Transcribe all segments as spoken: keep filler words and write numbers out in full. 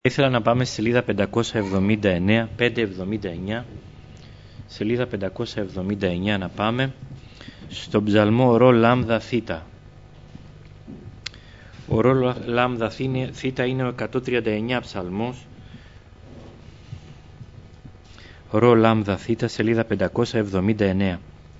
Ήθελα να πάμε στη σελίδα πεντακόσια εβδομήντα εννέα, πεντακόσια εβδομήντα εννέα, σελίδα πεντακόσια εβδομήντα εννέα να πάμε, στον ψαλμό ρο λάμδα θήτα. Ο ρο λάμδα θήτα είναι ο εκατόν τριάντα εννέα ψαλμός. Ρο λάμδα θήτα, σελίδα πεντακόσια εβδομήντα εννέα.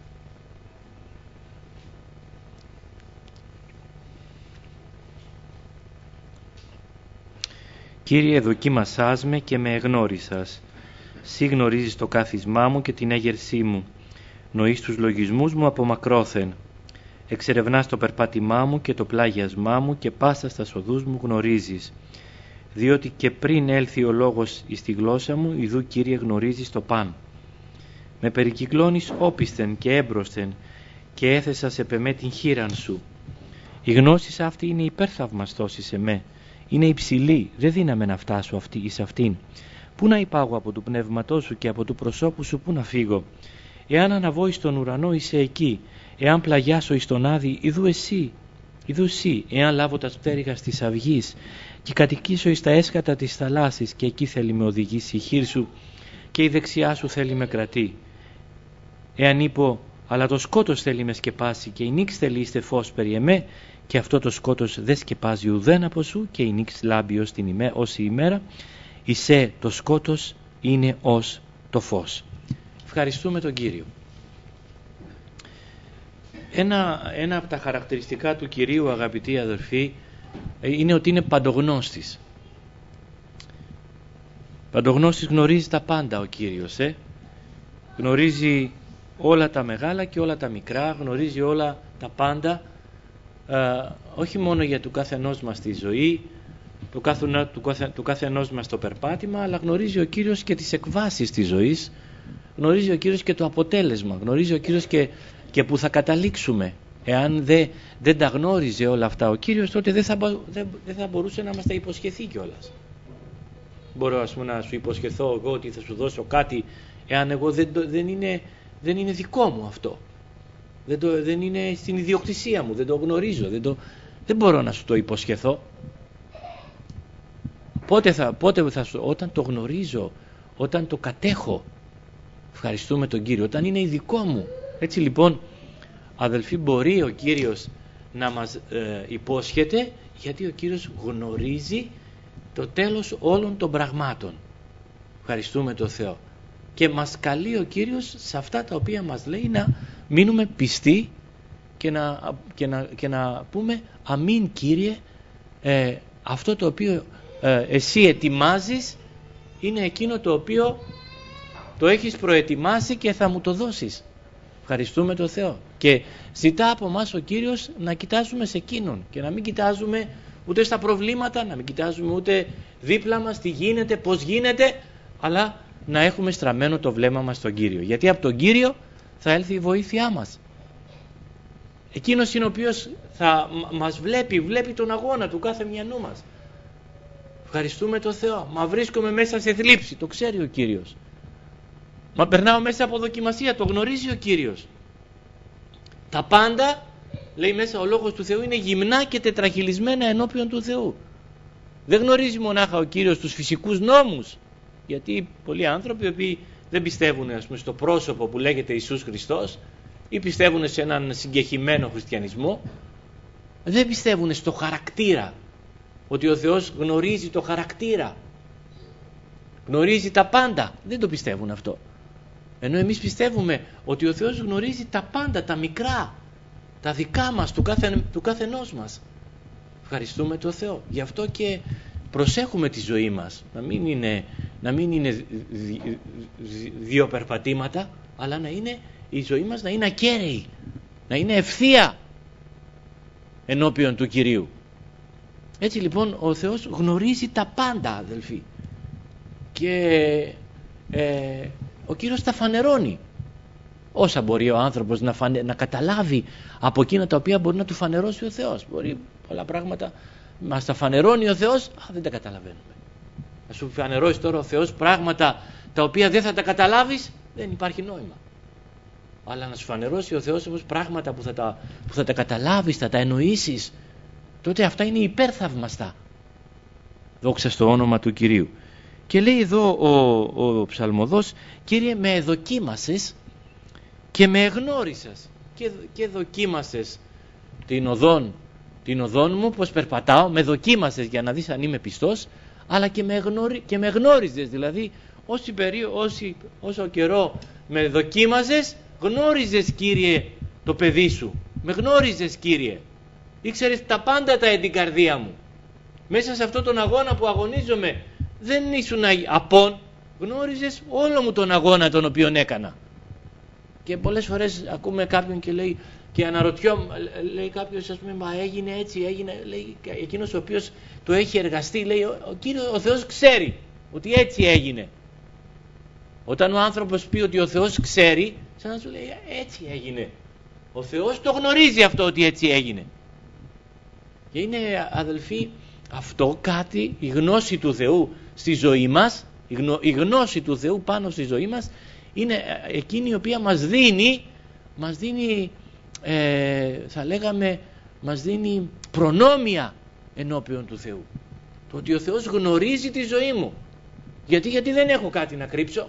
Κύριε, δοκίμασάς με και με εγνώρισας. Συ γνωρίζεις το κάθισμά μου και την έγερσή μου. Νοείς τους λογισμούς μου από μακρόθεν. Εξερευνάς το περπάτημά μου και το πλάγιασμά μου και πάσα στα οδούς μου γνωρίζεις. Διότι και πριν έλθει ο λόγος εις τη γλώσσα μου, ιδού, Κύριε, γνωρίζεις το παν. Με περικυκλώνεις όπισθεν και έμπροσθεν και έθεσα σε πεμέ την χείραν σου. Η γνώση αυτή είναι υπερθαυμαστός εις εμέ. Είναι υψηλή, δεν δύναμε να φτάσω αυτή, εις αυτήν. Πού να υπάγω από του πνεύματός σου και από του προσώπου σου, πού να φύγω. Εάν αναβώ εις τον ουρανό, είσαι εκεί. Εάν πλαγιάσω εις τον άδη, ιδού εσύ. Ιδού εσύ. Εάν λάβω τα πτέρυγα της αυγής και κατοικήσω εις τα έσκατα της θαλάσσης, και εκεί θέλει με οδηγήσει η χείρ σου και η δεξιά σου θέλει με κρατεί. Εάν είπω, αλλά το σκότος θέλει με σκεπάσει και η νύξ θέλει είστε φως περί εμέ, και αυτό το σκότος δεν σκεπάζει ουδέν από σου και η νύξ λάμπει ως, την ημέ, ως η ημέρα, εισέ το σκότος είναι ως το φως. Ευχαριστούμε τον Κύριο. Ένα, ένα από τα χαρακτηριστικά του Κυρίου, αγαπητοί αδελφοί, είναι ότι είναι παντογνώστης. Παντογνώστης, γνωρίζει τα πάντα ο Κύριος. Ε? Γνωρίζει όλα τα μεγάλα και όλα τα μικρά, γνωρίζει όλα τα πάντα, ε, όχι μόνο για του καθενός μας τη ζωή, του, κάθε, του, κάθε, του καθενός μας το περπάτημα, αλλά γνωρίζει ο Κύριος και τις εκβάσεις της ζωής, γνωρίζει ο Κύριος και το αποτέλεσμα, γνωρίζει ο Κύριος και, και που θα καταλήξουμε. Εάν δε, δεν τα γνώριζε όλα αυτά ο Κύριος, τότε δεν θα, δεν, δεν θα μπορούσε να μας τα υποσχεθεί κιόλας. Μπορώ, ας πούμε, να σου υποσχεθώ εγώ ότι θα σου δώσω κάτι, εάν εγώ δεν, δεν, είναι, δεν είναι δικό μου αυτό. Δεν, το, δεν είναι στην ιδιοκτησία μου, δεν το γνωρίζω, δεν, το, δεν μπορώ να σου το υποσχεθώ. Πότε θα, πότε θα σου, όταν το γνωρίζω, όταν το κατέχω, ευχαριστούμε τον Κύριο, όταν είναι δικό μου. Έτσι λοιπόν, αδελφοί, μπορεί ο Κύριος να μας ε, υπόσχεται, γιατί ο Κύριος γνωρίζει το τέλος όλων των πραγμάτων. Ευχαριστούμε τον Θεό. Και μας καλεί ο Κύριος σε αυτά τα οποία μας λέει να μείνουμε πιστοί και να, και να, και να πούμε αμήν, Κύριε, ε, αυτό το οποίο ε, εσύ ετοιμάζεις είναι εκείνο το οποίο το έχεις προετοιμάσει και θα μου το δώσεις. Ευχαριστούμε τον Θεό. Και ζητά από μας ο Κύριος να κοιτάζουμε σε εκείνον και να μην κοιτάζουμε ούτε στα προβλήματα, να μην κοιτάζουμε ούτε δίπλα μας τι γίνεται, πώς γίνεται, αλλά να έχουμε στραμμένο το βλέμμα μας στον Κύριο. Γιατί από τον Κύριο θα έλθει η βοήθειά μας. Εκείνος είναι ο οποίος θα μας βλέπει, βλέπει τον αγώνα του κάθε μιανού μας. Ευχαριστούμε τον Θεό. Μα βρίσκομαι μέσα σε θλίψη, το ξέρει ο Κύριος. Μα περνάω μέσα από δοκιμασία, το γνωρίζει ο Κύριος. Τα πάντα, λέει μέσα ο λόγος του Θεού, είναι γυμνά και τετραχυλισμένα ενώπιον του Θεού. Δεν γνωρίζει μονάχα ο Κύριος τους φυσικούς νόμους, γιατί πολλοί άνθρωποι οι οποίοι δεν πιστεύουν, ας πούμε, στο πρόσωπο που λέγεται Ιησούς Χριστός ή πιστεύουν σε έναν συγκεχημένο χριστιανισμό, δεν πιστεύουν στο χαρακτήρα, ότι ο Θεός γνωρίζει το χαρακτήρα, γνωρίζει τα πάντα. Δεν το πιστεύουν αυτό. Ενώ εμείς πιστεύουμε ότι ο Θεός γνωρίζει τα πάντα, τα μικρά, τα δικά μας, του, κάθε, του καθενός μας. Ευχαριστούμε τον Θεό. Γι' αυτό και προσέχουμε τη ζωή μας, να μην είναι, να μην είναι δι, δι, δύο περπατήματα, αλλά να είναι η ζωή μας να είναι ακέραιη, να είναι ευθεία ενώπιον του Κυρίου. Έτσι λοιπόν ο Θεός γνωρίζει τα πάντα, αδελφοί, και ε, ο Κύριος τα φανερώνει όσα μπορεί ο άνθρωπος να, φανε, να καταλάβει από εκείνα τα οποία μπορεί να του φανερώσει ο Θεός. Μπορεί πολλά πράγματα μας τα φανερώνει ο Θεός, α, δεν τα καταλαβαίνουμε. Να σου φανερώσει τώρα ο Θεός πράγματα τα οποία δεν θα τα καταλάβεις, δεν υπάρχει νόημα. Αλλά να σου φανερώσει ο Θεός όμως πράγματα που θα τα, που θα τα καταλάβεις, θα τα εννοήσεις, τότε αυτά είναι υπερθαυμαστά. Δόξα στο όνομα του Κυρίου. Και λέει εδώ ο, ο ψαλμοδός, Κύριε, με εδοκίμασες και με εγνώρισες και, και δοκίμασες την οδόν, την οδόν μου, πως περπατάω, με δοκίμασες για να δεις αν είμαι πιστός, αλλά και με, εγνωρι, και με γνώριζες, δηλαδή όση περί, όση, όσο καιρό με δοκίμαζες, γνώριζες, Κύριε, το παιδί σου, με γνώριζες, Κύριε, ήξερες τα πάντα τα εν την καρδία μου. Μέσα σε αυτόν τον αγώνα που αγωνίζομαι δεν ήσουν απόν, γνώριζες όλο μου τον αγώνα τον οποίον έκανα. Και πολλές φορές ακούμε κάποιον και λέει, και αναρωτιόμαι, λέει κάποιος, ας πούμε, μα έγινε έτσι, έγινε, λέει, εκείνος ο οποίος το έχει εργαστεί, λέει, ο, ο, κύριος, ο Θεός ξέρει ότι έτσι έγινε. Όταν ο άνθρωπος πει ότι ο Θεός ξέρει, σαν να σου λέει, έτσι έγινε. Ο Θεός το γνωρίζει αυτό, ότι έτσι έγινε. Και είναι, αδελφοί, αυτό κάτι, η γνώση του Θεού στη ζωή μας, η, γνω, η γνώση του Θεού πάνω στη ζωή μας, είναι εκείνη η οποία μας δίνει, μας δίνει, ε, θα λέγαμε, μας δίνει προνόμια ενώπιον του Θεού. Το ότι ο Θεός γνωρίζει τη ζωή μου. Γιατί, γιατί δεν έχω κάτι να κρύψω.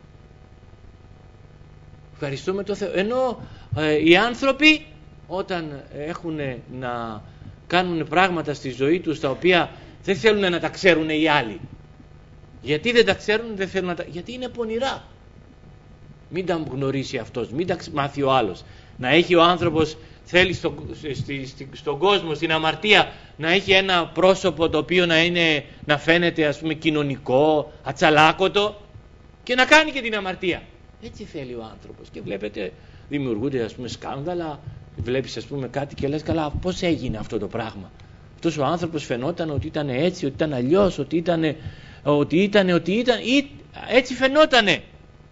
Ευχαριστούμε τον Θεό. Ενώ ε, οι άνθρωποι όταν έχουν να κάνουν πράγματα στη ζωή τους τα οποία δεν θέλουν να τα ξέρουν οι άλλοι. Γιατί δεν τα ξέρουν, δεν θέλουν να τα... γιατί είναι πονηρά. Μην τα γνωρίσει αυτός, μην τα μάθει ο άλλος. Να έχει ο άνθρωπος, θέλει στο, στη, στη, στον κόσμο, στην αμαρτία, να έχει ένα πρόσωπο το οποίο να, είναι, να φαίνεται, ας πούμε, κοινωνικό, ατσαλάκωτο, και να κάνει και την αμαρτία. Έτσι θέλει ο άνθρωπος. Και βλέπετε, δημιουργούνται, ας πούμε, σκάνδαλα. Βλέπεις, ας πούμε, κάτι και λες, καλά, πώς έγινε αυτό το πράγμα. Αυτός ο άνθρωπος φαινόταν ότι ήταν έτσι, ότι ήταν αλλιώς, ότι ήταν, ότι ήταν, ότι ήταν, ή, έτσι φαινότανε.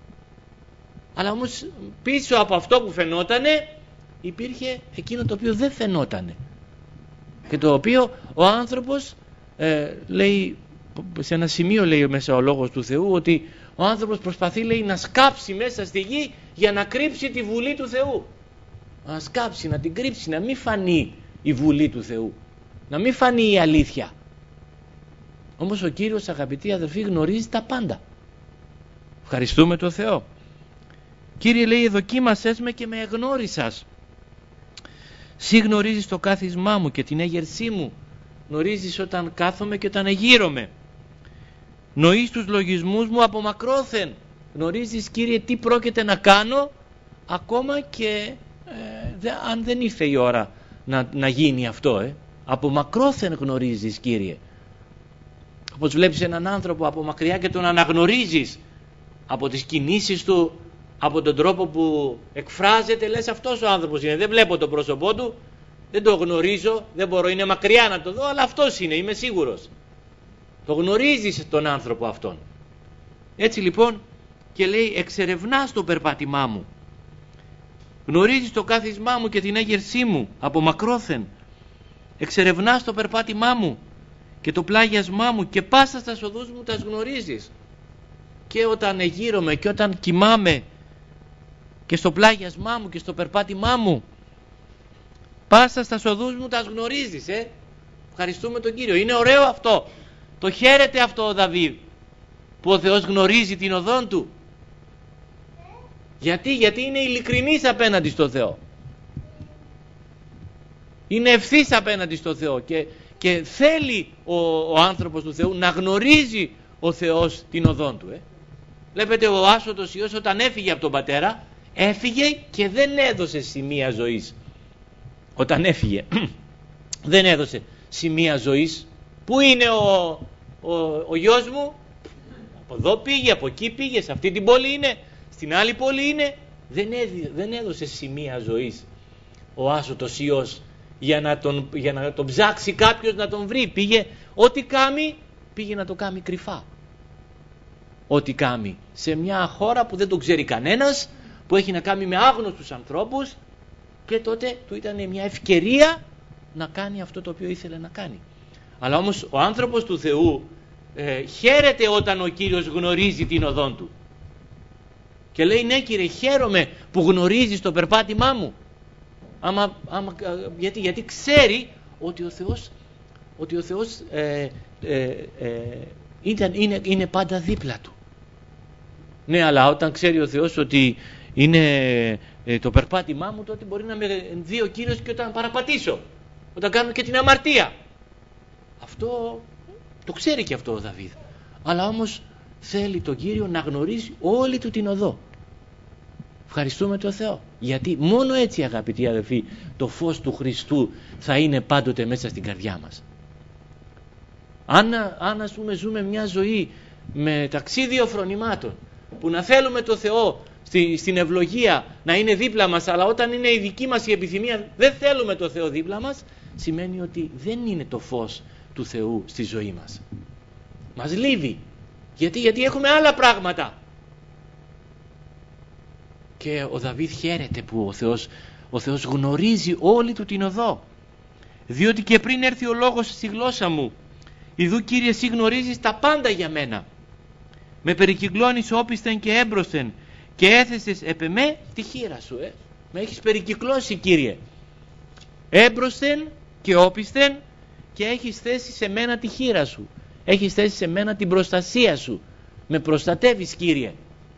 Αλλά όμως πίσω από αυτό που φαινότανε υπήρχε εκείνο το οποίο δεν φαινότανε. Και το οποίο ο άνθρωπος ε, λέει, σε ένα σημείο λέει μέσα ο λόγος του Θεού, ότι ο άνθρωπος προσπαθεί, λέει, να σκάψει μέσα στη γη για να κρύψει τη βουλή του Θεού. Να σκάψει, να την κρύψει, να μην φανεί η βουλή του Θεού, να μην φανεί η αλήθεια. Όμως ο Κύριος, αγαπητοί αδελφοί, γνωρίζει τα πάντα. Ευχαριστούμε τον Θεό. Κύριε, λέει, δοκίμασες με και με εγνώρισας. Συ γνωρίζεις το κάθισμά μου και την έγερσή μου. Γνωρίζεις όταν κάθομαι και όταν εγείρομαι. Νοείς τους λογισμούς μου από μακρόθεν. Γνωρίζεις, Κύριε, τι πρόκειται να κάνω, ακόμα και ε, δε, αν δεν ήρθε η ώρα να, να γίνει αυτό. Ε. Από μακρόθεν γνωρίζεις, Κύριε. Όπως βλέπεις έναν άνθρωπο από μακριά και τον αναγνωρίζεις από τις κινήσεις του, από τον τρόπο που εκφράζεται, λες, αυτός ο άνθρωπος είναι. Δεν βλέπω το πρόσωπό του, δεν το γνωρίζω, δεν μπορώ, είναι μακριά να το δω, αλλά αυτός είναι, είμαι σίγουρος. Το γνωρίζεις τον άνθρωπο αυτόν. Έτσι λοιπόν, και λέει, εξερευνάς το περπάτημά μου. Γνωρίζεις το κάθισμά μου και την έγερσή μου από μακρόθεν. Εξερευνάς το περπάτημά μου και το πλάγιασμά μου, και πάσα στα οδούς μου τας γνωρίζεις. Και όταν εγείρομαι και όταν κοιμάμαι, και στο πλάγιασμά μου και στο περπάτημά μου, πάσα στα οδούς μου τας γνωρίζεις. ε. Ευχαριστούμε τον Κύριο. Είναι ωραίο αυτό. Το χαίρεται αυτό ο Δαβίδ, που ο Θεός γνωρίζει την οδόν του. Γιατί, γιατί είναι ειλικρινής απέναντι στο Θεό. Είναι ευθύς απέναντι στο Θεό και, και θέλει ο, ο άνθρωπος του Θεού να γνωρίζει ο Θεός την οδόν του. Ε. Βλέπετε, ο άσωτος Υιός όταν έφυγε από τον πατέρα, έφυγε και δεν έδωσε σημεία ζωής. Όταν έφυγε δεν έδωσε σημεία ζωής. Πού είναι ο, ο, ο γιος μου? Από εδώ πήγε, από εκεί πήγε, σε αυτή την πόλη είναι, στην άλλη πόλη είναι. Δεν, έδι, δεν έδωσε σημεία ζωής ο άσωτος Υιός για να τον, για να τον ψάξει κάποιος να τον βρει. Πήγε, ό,τι κάμει, πήγε να το κάνει κρυφά. Ό,τι κάμει σε μια χώρα που δεν τον ξέρει κανένας, που έχει να κάνει με άγνωστους ανθρώπους, και τότε του ήταν μια ευκαιρία να κάνει αυτό το οποίο ήθελε να κάνει. Αλλά όμως ο άνθρωπος του Θεού ε, χαίρεται όταν ο Κύριος γνωρίζει την οδόν του. Και λέει, ναι, Κύριε, χαίρομαι που γνωρίζεις το περπάτημά μου. Άμα, άμα, γιατί, γιατί ξέρει ότι ο Θεός ότι ο Θεός ε, ε, ε, ήταν, είναι, είναι πάντα δίπλα του. Ναι, αλλά όταν ξέρει ο Θεός ότι είναι ε, το περπάτημά μου, τότε μπορεί να με δει ο Κύριος και όταν παραπατήσω, όταν κάνω και την αμαρτία. Αυτό το ξέρει και αυτό ο Δαβίδ. Αλλά όμως θέλει τον Κύριο να γνωρίζει όλη του την οδό. Ευχαριστούμε τον Θεό. Γιατί μόνο έτσι, αγαπητοί αδελφοί, το φως του Χριστού θα είναι πάντοτε μέσα στην καρδιά μας. Αν, αν ας πούμε ζούμε μια ζωή με ταξίδιο φρονημάτων, που να θέλουμε το Θεό στη, στην ευλογία να είναι δίπλα μας, αλλά όταν είναι η δική μας η επιθυμία δεν θέλουμε το Θεό δίπλα μας, σημαίνει ότι δεν είναι το φως του Θεού στη ζωή μας. Μας λείβει. Γιατί, γιατί έχουμε άλλα πράγματα. Και ο Δαβίδ χαίρεται που ο Θεός, ο Θεός γνωρίζει όλη του την οδό. Διότι και πριν έρθει ο λόγος στη γλώσσα μου, ιδού Κύριε εσύ γνωρίζεις τα πάντα για μένα. Με περικυκλώνεις όπισθεν και έμπροσθεν και έθεσες επ' εμέ τη χείρα σου. Ε. Με έχεις περικυκλώσει, Κύριε. Έμπροσθεν και όπισθεν και έχεις θέσει σε μένα τη χείρα σου. Έχεις θέσει σε μένα την προστασία σου. Με προστατεύεις, Κύριε,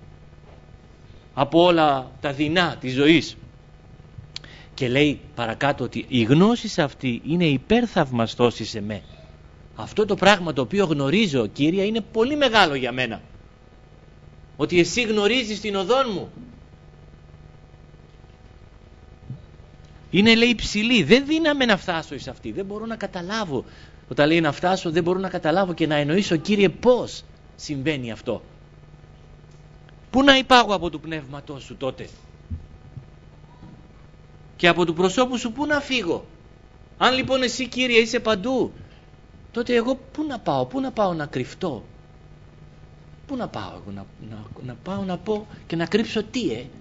από όλα τα δεινά της ζωής. Και λέει παρακάτω ότι η γνώση αυτή είναι υπερθαυμαστός σε μέ. Αυτό το πράγμα το οποίο γνωρίζω, Κύριε, είναι πολύ μεγάλο για μένα. Ότι εσύ γνωρίζεις την οδόν μου. Είναι, λέει, ψηλή. Δεν δύναμαι να φτάσω εις αυτή. Δεν μπορώ να καταλάβω. Όταν λέει να φτάσω, δεν μπορώ να καταλάβω και να εννοήσω, Κύριε, πώς συμβαίνει αυτό. Πού να υπάγω από του πνεύματός σου τότε? Και από του προσώπου σου πού να φύγω? Αν λοιπόν εσύ, Κύριε, είσαι παντού, τότε εγώ πού να πάω? Πού να πάω να κρυφτώ? Πού να πάω εγώ να, να, να πάω να πω και να κρύψω τι, ε?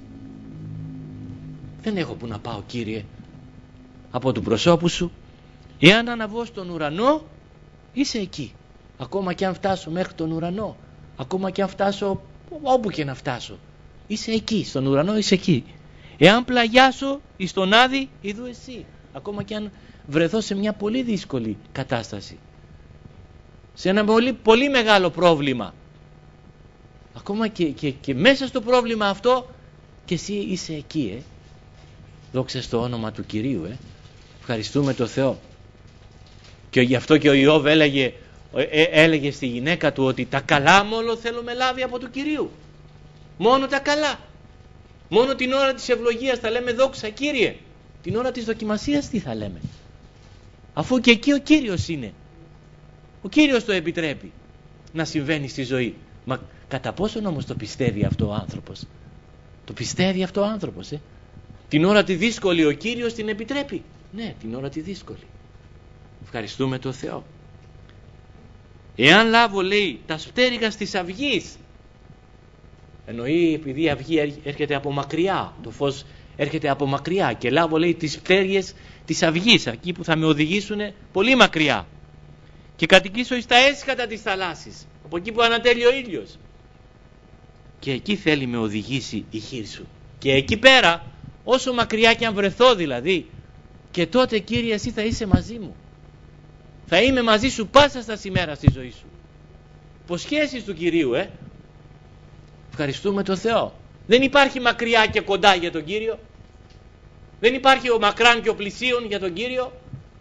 Δεν έχω που να πάω, Κύριε, από του προσώπου σου. Εάν αναβώ στον ουρανό, είσαι εκεί. Ακόμα και αν φτάσω μέχρι τον ουρανό, ακόμα και αν φτάσω όπου και να φτάσω, είσαι εκεί. Στον ουρανό είσαι εκεί. Εάν πλαγιάσω εις τον Άδη, ειδού εσύ. Ακόμα και αν βρεθώ σε μια πολύ δύσκολη κατάσταση, σε ένα πολύ, πολύ μεγάλο πρόβλημα, ακόμα και, και, και μέσα στο πρόβλημα αυτό, και εσύ είσαι εκεί, ε. Δόξα στο όνομα του Κυρίου, ε. Ευχαριστούμε το Θεό. Και γι' αυτό και ο Ιώβ έλεγε, ε, έλεγε στη γυναίκα του ότι τα καλά μόνο θέλουμε λάβει από του Κυρίου. Μόνο τα καλά. Μόνο την ώρα της ευλογίας θα λέμε δόξα, Κύριε. Την ώρα της δοκιμασίας τι θα λέμε? Αφού και εκεί ο Κύριος είναι. Ο Κύριος το επιτρέπει να συμβαίνει στη ζωή. Μα κατά πόσον όμως το πιστεύει αυτό ο άνθρωπος? Το πιστεύει αυτό ο άνθρωπος, ε? Την ώρα τη δύσκολη ο Κύριος την επιτρέπει. Ναι, την ώρα τη δύσκολη. Ευχαριστούμε τον Θεό. Εάν λάβω, λέει, τα σπτέρυγα της αυγής, εννοεί επειδή η αυγή έρχεται από μακριά, το φως έρχεται από μακριά, και λάβω, λέει, τις πτέρυγες της αυγής, εκεί που θα με οδηγήσουν πολύ μακριά, και κατοικήσω εις τα έσχατα της θαλάσσης, από εκεί που ανατέλει ο ήλιος, και εκεί θέλει με οδηγήσει η χείρ σου. Και εκεί πέρα, όσο μακριά και αν βρεθώ δηλαδή, και τότε, Κύριε, εσύ θα είσαι μαζί μου. Θα είμαι μαζί σου πάσα στα ημέρα στη ζωή σου. Υποσχέσεις του Κυρίου, ε. Ευχαριστούμε τον Θεό. Δεν υπάρχει μακριά και κοντά για τον Κύριο. Δεν υπάρχει ο μακράν και ο πλησίον για τον Κύριο.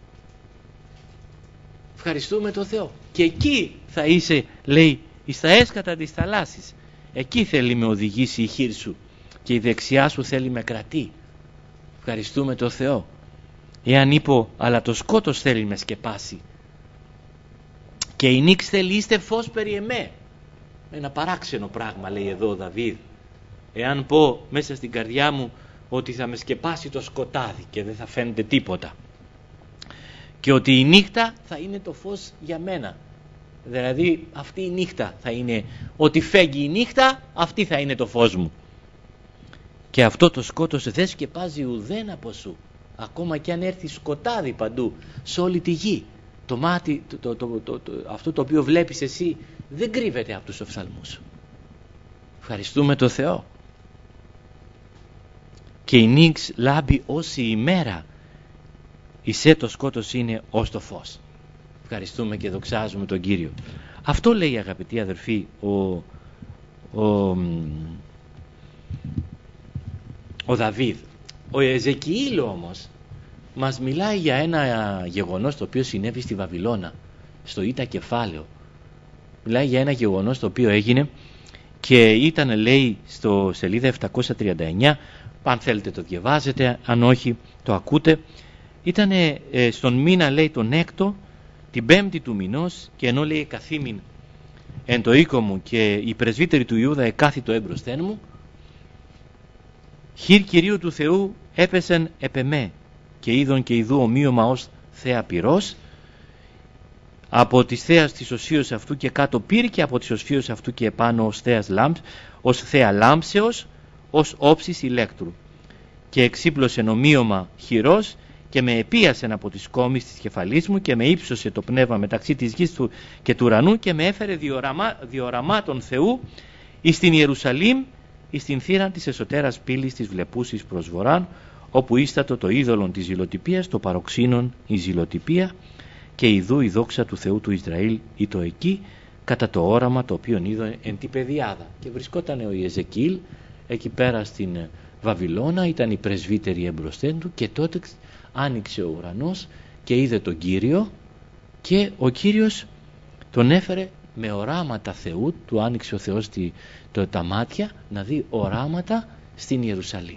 Ευχαριστούμε τον Θεό. Και εκεί θα είσαι, λέει, εις τα έσκατα της θαλάσσης. Εκεί θέλει με οδηγήσει η χείρ σου, και η δεξιά σου θέλει με κρατεί. Ευχαριστούμε τον Θεό. Εάν είπω, αλλά το σκότος θέλει με σκεπάσει, και η νύξ θέλει είστε φως περί εμέ. Ένα παράξενο πράγμα λέει εδώ ο Δαβίδ. Εάν πω μέσα στην καρδιά μου ότι θα με σκεπάσει το σκοτάδι και δεν θα φαίνεται τίποτα, και ότι η νύχτα θα είναι το φως για μένα, δηλαδή αυτή η νύχτα θα είναι, ότι φέγγει η νύχτα, αυτή θα είναι το φως μου, και αυτό το σκότος δεν σκεπάζει ουδέν από σου, ακόμα και αν έρθει σκοτάδι παντού σε όλη τη γη. Το μάτι, το, το, το, το, το, αυτό το οποίο βλέπεις εσύ δεν κρύβεται από τους οφθαλμούς σου. Ευχαριστούμε το Θεό. Και η νύξ λάμπει ως η ημέρα, ισέ το σκότος είναι ως το φως. ευχαριστούμε και δοξάζουμε τον Κύριο. Αυτό λέει, αγαπητοί αδερφοί, ο, ο, ο Δαβίδ. Ο Εζεκιήλ όμως μας μιλάει για ένα γεγονός το οποίο συνέβη στη Βαβυλώνα, στο Ήτα κεφάλαιο. Μιλάει για ένα γεγονός το οποίο έγινε και ήταν, λέει, στο σελίδα επτακόσια τριάντα εννιά, αν θέλετε το διαβάζετε, αν όχι το ακούτε. Ήταν ε, στον μήνα, λέει, τον έκτο, την πέμπτη του μηνός, και ενώ, λέει, καθήμην εν το οίκο μου και οι πρεσβύτεροι του Ιούδα εκάθητο έμπροσθέν μου, χείρ Κυρίου του Θεού έπεσεν επ' εμέ, και είδον και ειδού ομοίωμα ως θέα πυρός, από της θέας της οσίως αυτού και κάτω πύρ, και από της οσίως αυτού και επάνω ως θέας λάμψ, ως θέα λάμψεως, ως όψης ηλέκτρου. Και εξύπλωσεν ομοίωμα χειρός, και με επίασεν από τις κόμεις της κεφαλής μου, και με ύψωσε το πνεύμα μεταξύ της γης του και του ουρανού, και με έφερε διοραμά, διοραμάτων Θεού εις την Ιερουσαλήμ, εις την θύραν της εσωτέρας πύλης της βλεπούσης προς βορράν, όπου ίστατο το είδωλον της ζηλοτυπίας, το παροξύνον η ζηλοτυπία, και ιδού η δόξα του Θεού του Ισραήλ ήτο εκεί, κατά το όραμα το οποίο είδε εν τη πεδιάδα. Και βρισκόταν ο Ιεζεκιήλ εκεί πέρα στην Βαβυλώνα, ήταν οι πρεσβύτεροι εμπροσθέν του, και τότε άνοιξε ο ουρανός και είδε τον Κύριο, και ο Κύριος τον έφερε με οράματα Θεού, του άνοιξε ο Θεός τη, το, τα μάτια να δει οράματα στην Ιερουσαλήμ,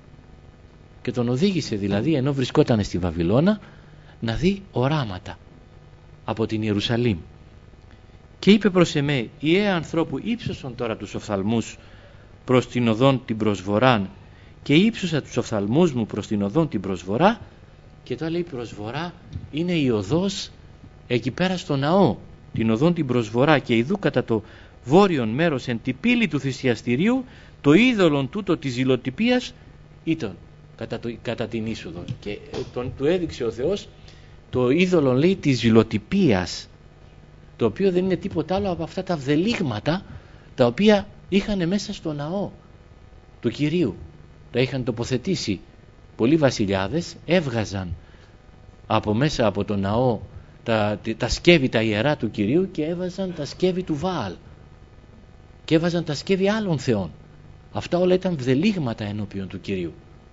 και τον οδήγησε δηλαδή, ενώ βρισκόταν στη Βαβυλώνα, να δει οράματα από την Ιερουσαλήμ. Και είπε προς εμέ, ιέ ανθρώπου, ύψωσον τώρα τους οφθαλμούς προς την οδόν την προσβοράν, και ύψωσα τους οφθαλμούς μου προς την οδόν την προσβορά. Και τώρα λέει προσβορά είναι η οδός εκεί πέρα στο ναό, την οδόν την προσβορά, και ειδού κατά το βόρειον μέρος εν τη πύλη του θυσιαστηρίου το είδωλον τούτο της ζηλοτυπίας ήταν κατά, το, κατά την είσοδο, και τον, του έδειξε ο Θεός το είδωλον, λέει, της ζηλοτυπίας, το οποίο δεν είναι τίποτα άλλο από αυτά τα βδελίγματα τα οποία είχαν μέσα στο ναό του Κυρίου. Τα είχαν τοποθετήσει πολλοί βασιλιάδες, έβγαζαν από μέσα από το ναό τα, τα σκεύη τα ιερά του Κυρίου και έβαζαν τα σκεύη του Βάαλ και έβαζαν τα σκεύη άλλων θεών. Αυτά όλα ήταν βδελίγματα ενώπιον του Κυρίου.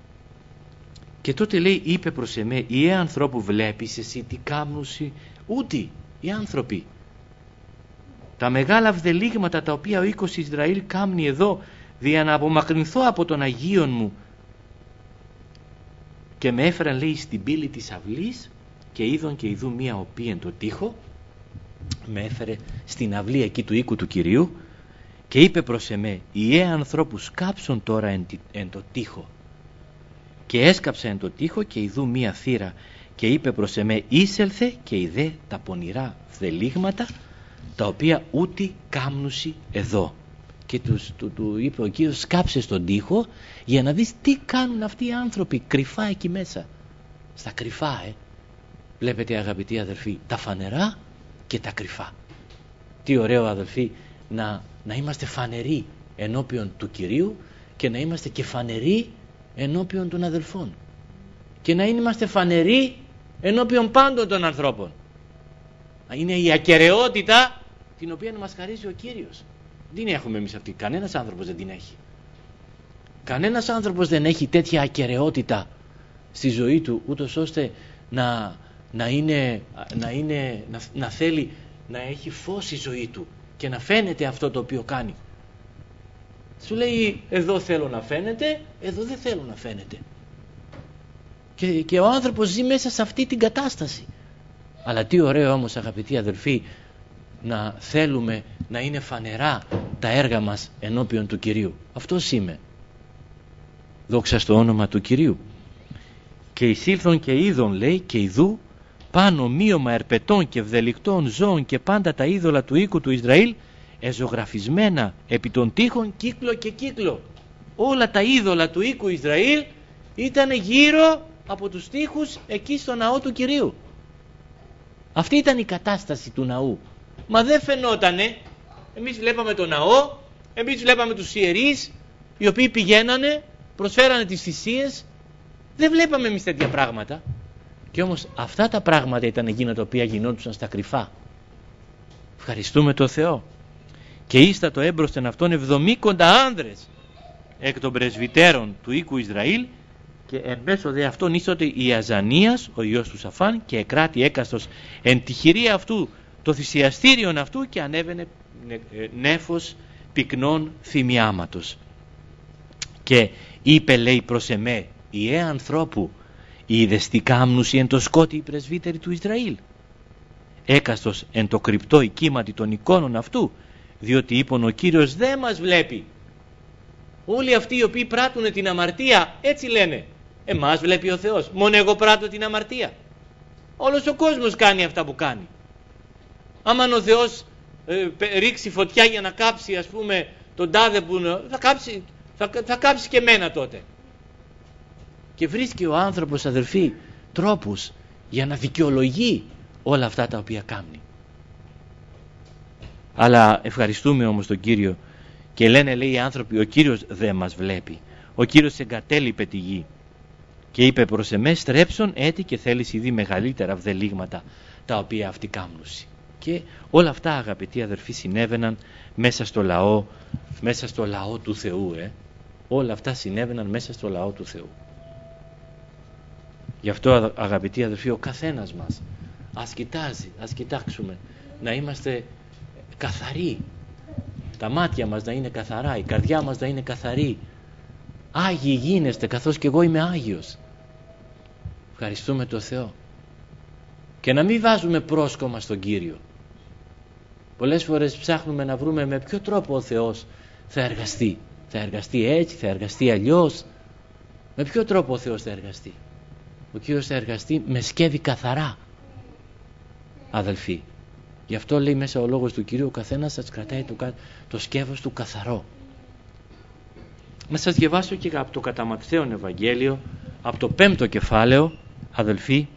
Και τότε, λέει, είπε προς εμέ, ιέ ανθρώπου, βλέπεις εσύ τι κάμνουσι ούτι οι άνθρωποι, τα μεγάλα βδελίγματα τα οποία ο οίκος Ισραήλ κάμνει εδώ, δια να απομακρυνθώ από τον Αγίον μου. Και με έφεραν, λέει, στην πύλη της αυλής, και είδον και ειδού μία οπή εν το τοίχο. Με έφερε στην αυλή εκεί του οίκου του Κυρίου, και είπε προς εμέ, ιέ ανθρώπου, σκάψον τώρα εν, εν το τοίχο. Και έσκαψα εν το τοίχο, και ειδού μία θύρα, και είπε προς εμέ, είσελθε και είδε τα πονηρά βδελίγματα, τα οποία ούτι κάμνουσι εδώ. Και τους, του, του είπε ο Κύριος, σκάψε στον τοίχο για να δεις τι κάνουν αυτοί οι άνθρωποι κρυφά εκεί μέσα, στα κρυφά. ε. Βλέπετε, αγαπητοί αδελφοί, τα φανερά και τα κρυφά. Τι ωραίο, αδελφοί, να, να είμαστε φανεροί ενώπιον του Κυρίου, και να είμαστε και φανεροί ενώπιον των αδελφών, και να είμαστε φανεροί ενώπιον πάντων των ανθρώπων. Είναι η ακεραιότητα την οποία μας χαρίζει ο Κύριος. Δεν έχουμε εμείς αυτή, κανένας άνθρωπος δεν την έχει. Κανένας άνθρωπος δεν έχει τέτοια ακεραιότητα στη ζωή του, ούτως ώστε να, να, είναι, να, είναι, να, να θέλει να έχει φως η ζωή του και να φαίνεται αυτό το οποίο κάνει. Σου λέει, εδώ θέλω να φαίνεται, εδώ δεν θέλω να φαίνεται. Και, και ο άνθρωπος ζει μέσα σε αυτή την κατάσταση. Αλλά τι ωραίο όμως, αγαπητοί αδελφοί, να θέλουμε να είναι φανερά τα έργα μας ενώπιον του Κυρίου. Αυτός είμαι. Δόξα στο όνομα του Κυρίου. Και εισήλθον και είδον, λέει, και ειδού πάνω μείωμα ερπετών και βδελικτών ζώων και πάντα τα είδωλα του οίκου του Ισραήλ, εζωγραφισμένα επί των τοίχων κύκλο και κύκλο. Όλα τα είδωλα του οίκου Ισραήλ ήταν γύρω από τους τοίχους εκεί στο ναό του Κυρίου. Αυτή ήταν η κατάσταση του ναού. Μα δεν φαινότανε. Εμείς βλέπαμε το ναό, εμείς βλέπαμε τους ιερείς οι οποίοι πηγαίνανε, προσφέρανε τις θυσίες. Δεν βλέπαμε εμείς τέτοια πράγματα. Και όμως αυτά τα πράγματα ήταν εκείνα τα οποία γινόντουσαν στα κρυφά. Ευχαριστούμε τον Θεό. Και ίστατο έμπροσθεν αυτόν εβδομήκοντα άνδρες εκ των πρεσβυτέρων του οίκου Ισραήλ, και εν μέσω δε αυτόν ίστοτε Ιαζανίας ο ιός του Σαφάν, και εκράτη έκαστος εν τη χειρία αυτού το θυσιαστήριον αυτού, και ανέβαινε νέφος πυκνών θυμιάματος. Και είπε, λέει, προς εμέ, ιέ ανθρώπου, είδες τι κάμνουσι εν το σκότι οι πρεσβύτεροι του Ισραήλ? Έκαστος εν το κρυπτό οικίματι των εικόνων αυτού, διότι είπον ο Κύριος δεν μας βλέπει. Όλοι αυτοί οι οποίοι πράττουν την αμαρτία έτσι λένε, εμάς βλέπει ο Θεός, μόνο εγώ πράττω την αμαρτία. Όλος ο κόσμος κάνει αυτά που κάνει. Άμα ο Θεός ε, ρίξει φωτιά για να κάψει, ας πούμε, τον τάδε που θα κάψει, θα, θα κάψει και μένα τότε. Και βρίσκει ο άνθρωπος, αδελφοί, τρόπους για να δικαιολογεί όλα αυτά τα οποία κάνει. Αλλά ευχαριστούμε όμως τον Κύριο, και λένε, λέει, οι άνθρωποι, ο Κύριος δεν μας βλέπει. Ο Κύριος εγκατέλειπε τη γη και είπε προς εμές, στρέψον έτη και θέλεις ήδη μεγαλύτερα βδελίγματα τα οποία αυτοί κάμνουσι. Και όλα αυτά, αγαπητοί αδερφοί, συνέβαιναν μέσα στο λαό, μέσα στο λαό του Θεού. Ε. Όλα αυτά συνέβαιναν μέσα στο λαό του Θεού. Γι' αυτό, αγαπητοί αδερφοί, ο καθένας μας ας κοιτάζει, ας κοιτάξουμε να είμαστε καθαροί. Τα μάτια μας να είναι καθαρά, η καρδιά μας να είναι καθαρή. Άγιοι γίνεστε καθώς και εγώ είμαι Άγιος. Ευχαριστούμε τον Θεό. Και να μην βάζουμε πρόσκομα στον Κύριο. Πολλές φορές ψάχνουμε να βρούμε με ποιο τρόπο ο Θεός θα εργαστεί. Θα εργαστεί έτσι, θα εργαστεί αλλιώς. Με ποιο τρόπο ο Θεός θα εργαστεί? Ο Κύριος θα εργαστεί με σκεύη καθαρά, αδελφοί. Γι' αυτό λέει μέσα ο λόγος του Κυρίου, ο καθένας σας κρατάει το, το σκεύος του καθαρό. Να σας διαβάσω και από το κατά Ματθαίον Ευαγγέλιο, από το πέμπτο κεφάλαιο, αδελφοί.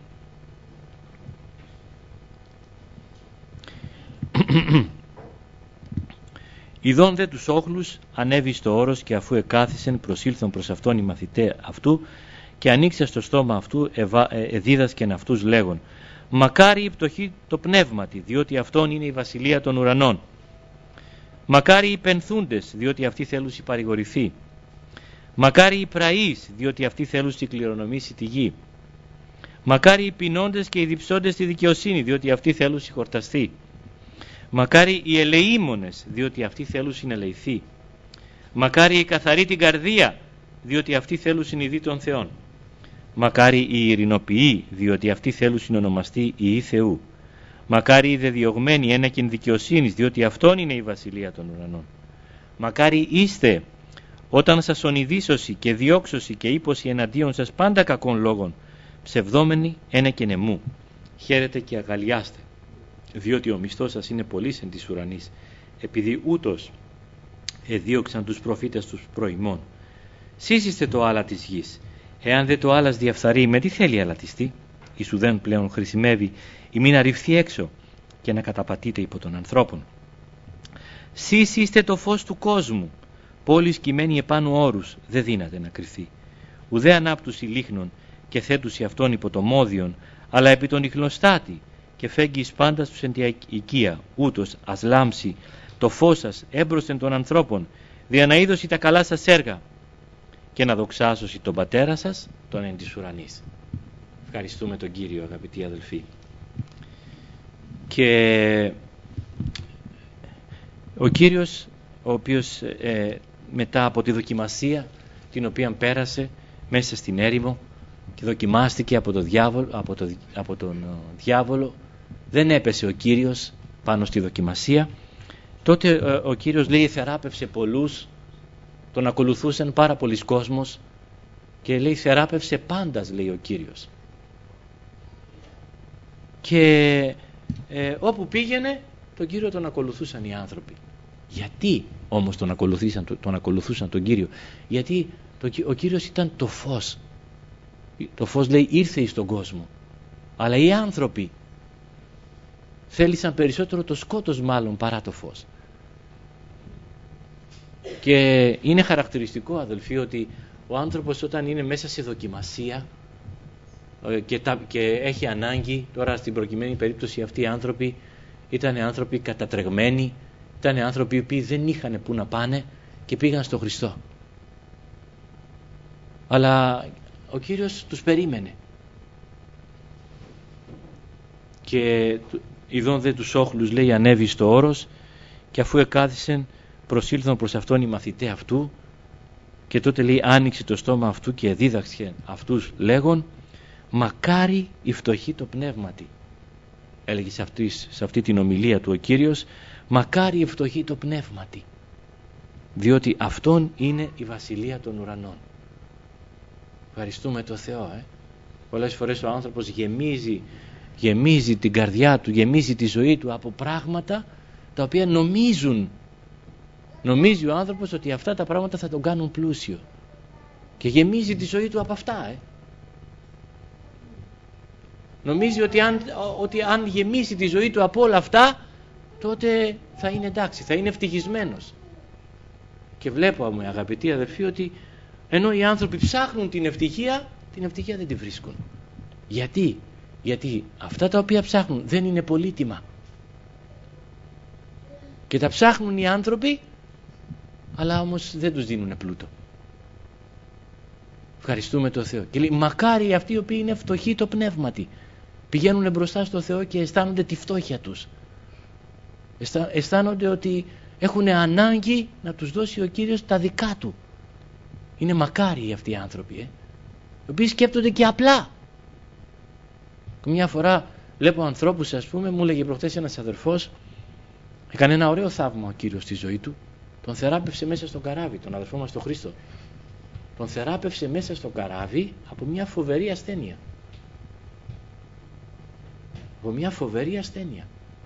Ιδών δε τους όχλους ανέβη στο όρος, και αφού εκάθισεν προσήλθον προς αυτόν οι μαθητέ αυτού, και ανοίξε στο στόμα αυτού εδίδασκεν αυτούς λέγον, μακάρι η πτωχή το πνεύματι, διότι αυτόν είναι η βασιλεία των ουρανών. Μακάρι οι πενθούντες, διότι αυτοί θέλουν παρηγορηθεί. Μακάρι οι πραείς, διότι αυτοί θέλουν κληρονομήσει τη γη. Μακάρι οι πεινώντες και οι διψώντες στη δικαιοσύνη, διότι αυτοί θέλουν χορταστεί. Μακάρι οι ελεήμονες, διότι αυτοί θέλουν συνελεηθεί. Μακάρι οι καθαροί την καρδία, διότι αυτοί θέλουν συνειδεί των Θεών. Μακάρι οι ειρηνοποιοί, διότι αυτοί θέλουν συνονομαστεί ιοί Θεού. Μακάρι οι δεδιωγμένοι ένακιν δικαιοσύνης, διότι αυτόν είναι η βασιλεία των ουρανών. Μακάρι είστε όταν σας ονειδήσωση και διώξωση και ύποση εναντίον σας πάντα κακών λόγων, ψευδόμενοι ένακιν εμού. Χαίρετε και αγαλιάστε, διότι ο μισθός σας είναι πολύς εν της ουρανής, επειδή ούτως εδίωξαν τους προφήτες τους προημών. Σύσιστε το άλα της γης. Εάν δε το άλας διαφθαρεί, με τι θέλει αλατιστεί? Η σου δεν πλέον χρησιμεύει ή μην αρριφθεί έξω και να καταπατείτε υπό των ανθρώπων. Σεις είστε το φως του κόσμου. Πόλης κειμένη επάνω όρους δεν δύναται να κρυφθεί. Ουδέ ανάπτουση λίχνων και θέτουση αυτών υπό το μόδιον, αλλά επί τον ιχλοστάτη, και φέγγει εις πάντα στους εν τη οικία, ούτως ας λάμψει το φως σας έμπροσθεν των ανθρώπων, δια να είδωση τα καλά σας έργα, και να δοξάσωση τον πατέρα σας, τον εν της ουρανής. Ευχαριστούμε τον Κύριο, αγαπητοί αδελφοί. Και ο Κύριος, ο οποίος ε, μετά από τη δοκιμασία την οποία πέρασε μέσα στην έρημο και δοκιμάστηκε από, το διάβολο, από, το, από τον διάβολο, δεν έπεσε ο Κύριος πάνω στη δοκιμασία. Τότε ε, ο Κύριος, λέει, θεράπευσε πολλούς, τον ακολουθούσαν πάρα πολλοί κόσμος, και λέει θεράπευσε πάντας, λέει ο Κύριος. Και ε, όπου πήγαινε τον Κύριο τον ακολουθούσαν οι άνθρωποι. Γιατί όμως τον ακολουθούσαν τον, ακολουθούσαν τον Κύριο? Γιατί το, ο Κύριος ήταν το φως. Το φως, λέει, ήρθε στον κόσμο, αλλά οι άνθρωποι θέλησαν περισσότερο το σκότος μάλλον παρά το φως. Και είναι χαρακτηριστικό, αδελφοί, ότι ο άνθρωπος όταν είναι μέσα σε δοκιμασία και, τα, και έχει ανάγκη. Τώρα στην προκειμένη περίπτωση αυτοί οι άνθρωποι ήταν άνθρωποι κατατρεγμένοι, ήταν άνθρωποι οι οποίοι δεν είχαν που να πάνε και πήγαν στο Χριστό. Αλλά ο Κύριος τους περίμενε. Και ειδών δε τους όχλους, λέει, ανέβη στο όρος, και αφού εκάθισεν προσήλθον προς αυτόν οι μαθητέ αυτού, και τότε, λέει, άνοιξε το στόμα αυτού και δίδαξε αυτούς λέγον, μακάρι η φτωχή το πνεύματι. Έλεγε σε αυτή, σε αυτή την ομιλία του ο Κύριος, μακάρι η φτωχή το πνεύματι, διότι αυτόν είναι η βασιλεία των ουρανών. Ευχαριστούμε το Θεό. Ε. Πολλές φορές ο άνθρωπος γεμίζει, γεμίζει την καρδιά του, γεμίζει τη ζωή του από πράγματα τα οποία νομίζουν, νομίζει ο άνθρωπος ότι αυτά τα πράγματα θα τον κάνουν πλούσιο, και γεμίζει τη ζωή του από αυτά. Ε. Νομίζει ότι αν, ότι αν γεμίσει τη ζωή του από όλα αυτά, τότε θα είναι εντάξει, θα είναι ευτυχισμένος. Και βλέπω, μου αγαπητοί αδελφοί, ότι ενώ οι άνθρωποι ψάχνουν την ευτυχία, την ευτυχία δεν τη βρίσκουν. Γιατί? Γιατί αυτά τα οποία ψάχνουν δεν είναι πολύτιμα. Και τα ψάχνουν οι άνθρωποι, αλλά όμως δεν τους δίνουν πλούτο. Ευχαριστούμε τον Θεό. Και λέει, μακάρι αυτοί οι οποίοι είναι φτωχοί το πνεύματι, πηγαίνουν μπροστά στο Θεό και αισθάνονται τη φτώχεια τους. Αισθάνονται ότι έχουν ανάγκη να τους δώσει ο Κύριος τα δικά του. Είναι μακάριοι αυτοί οι άνθρωποι, ε, οι οποίοι σκέπτονται και απλά. Μια φορά βλέπω ανθρώπους, ας πούμε, μου έλεγε προχτές ένας αδερφός, έκανε ένα ωραίο θαύμα ο Κύριος στη ζωή του. Τον θεράπευσε μέσα στο καράβι, τον αδερφό μας τον Χρήστο. Τον θεράπευσε μέσα στο καράβι από μια φοβερή ασθένεια. Από μια φοβερή ασθένεια.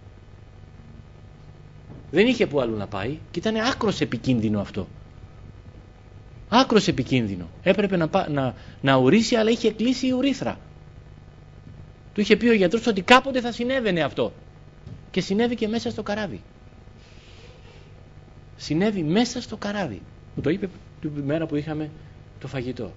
Δεν είχε που αλλού να πάει και ήταν άκρος επικίνδυνο αυτό. Άκρος επικίνδυνο. Έπρεπε να, να, να ουρήσει, αλλά είχε κλείσει η ουρήθρα. Του είχε πει ο γιατρός ότι κάποτε θα συνέβαινε αυτό. Και συνέβη και μέσα στο καράβι. Συνέβη μέσα στο καράβι. Μου το είπε την μέρα που είχαμε το φαγητό.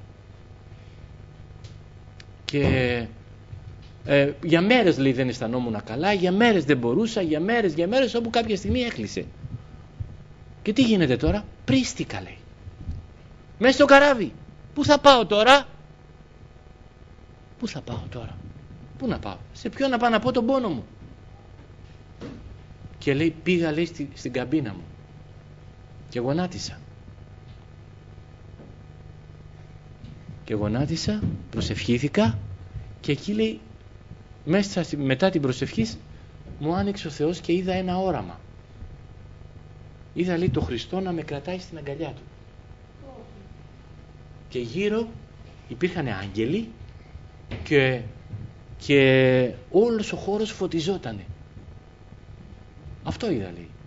Και ε, για μέρες, λέει, δεν αισθανόμουν καλά, για μέρες δεν μπορούσα, για μέρες, για μέρες, όπου κάποια στιγμή έκλεισε. Και τι γίνεται τώρα? Πρίστηκα, λέει. Μέσα στο καράβι. Πού θα πάω τώρα? Πού θα πάω τώρα? Πού να πάω? Σε ποιον να πάω να πω τον πόνο μου? Και λέει, πήγα, λέει, στη, στην καμπίνα μου και γονάτισα. Και γονάτισα, προσευχήθηκα, και εκεί, λέει, μέσα, μετά την προσευχή μου άνοιξε ο Θεός και είδα ένα όραμα. Είδα, λέει, το Χριστό να με κρατάει στην αγκαλιά του. Και γύρω υπήρχαν άγγελοι και, και όλος ο χώρος φωτιζότανε. Αυτό είδα, λέει.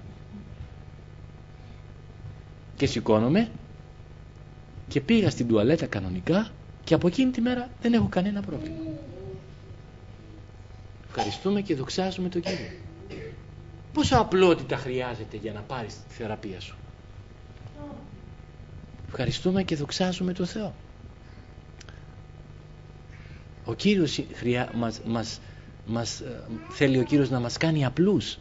Και σηκώνομαι και πήγα στην τουαλέτα κανονικά, και από εκείνη τη μέρα δεν έχω κανένα πρόβλημα. Ευχαριστούμε και δοξάζουμε τον Κύριο. Πόσο απλότητα χρειάζεται για να πάρεις τη θεραπεία σου? Ευχαριστούμε και δοξάζουμε τον Θεό. Ο Κύριος χρειά, μας, μας, μας, θέλει ο Κύριος να μας κάνει απλούς.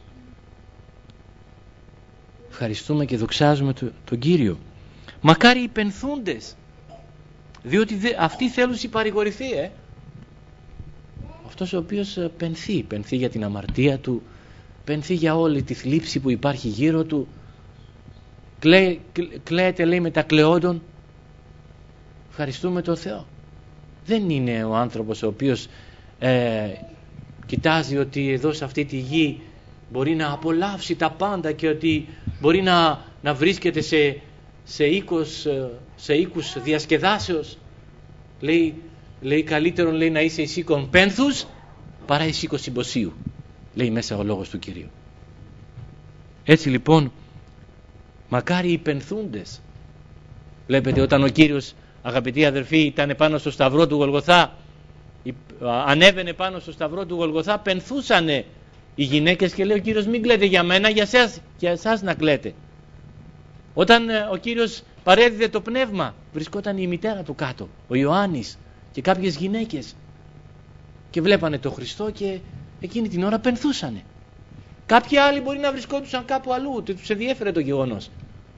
Ευχαριστούμε και δοξάζουμε τον, τον Κύριο. Μακάρι οι πενθούντες, διότι δε, αυτοί θέλουν συμπαρηγορηθεί. Ε. Αυτός ο οποίος πενθεί, πενθεί για την αμαρτία του, πενθεί για όλη τη θλίψη που υπάρχει γύρω του, Κλαί, κλαίεται, λέει, με τα κλαιόντων. Ευχαριστούμε τον Θεό. Δεν είναι ο άνθρωπος ο οποίος ε, κοιτάζει ότι εδώ σε αυτή τη γη μπορεί να απολαύσει τα πάντα και ότι μπορεί να, να βρίσκεται σε, σε, οίκος, σε οίκους διασκεδάσεως. Λέει, λέει καλύτερον, λέει, να είσαι εις οίκον πένθους παρά εις οίκος συμποσίου, λέει μέσα ο λόγος του Κυρίου. Έτσι λοιπόν, μακάρι οι πενθούντες. Βλέπετε, όταν ο Κύριος, αγαπητοί αδερφοί, ήταν πάνω στο σταυρό του Γολγοθά, ανέβαινε πάνω στο σταυρό του Γολγοθά, πενθούσανε οι γυναίκες και λέει ο Κύριος, μην κλαίτε για μένα, για εσάς, για εσάς να κλαίτε. Όταν ο Κύριος παρέδιδε το πνεύμα, βρισκόταν η μητέρα του κάτω, ο Ιωάννης και κάποιες γυναίκες, και βλέπανε το Χριστό και εκείνη την ώρα πενθούσανε. Κάποιοι άλλοι μπορεί να βρισκόντουσαν κάπου αλλού, ούτε τους ενδιέφερε το γεγονός.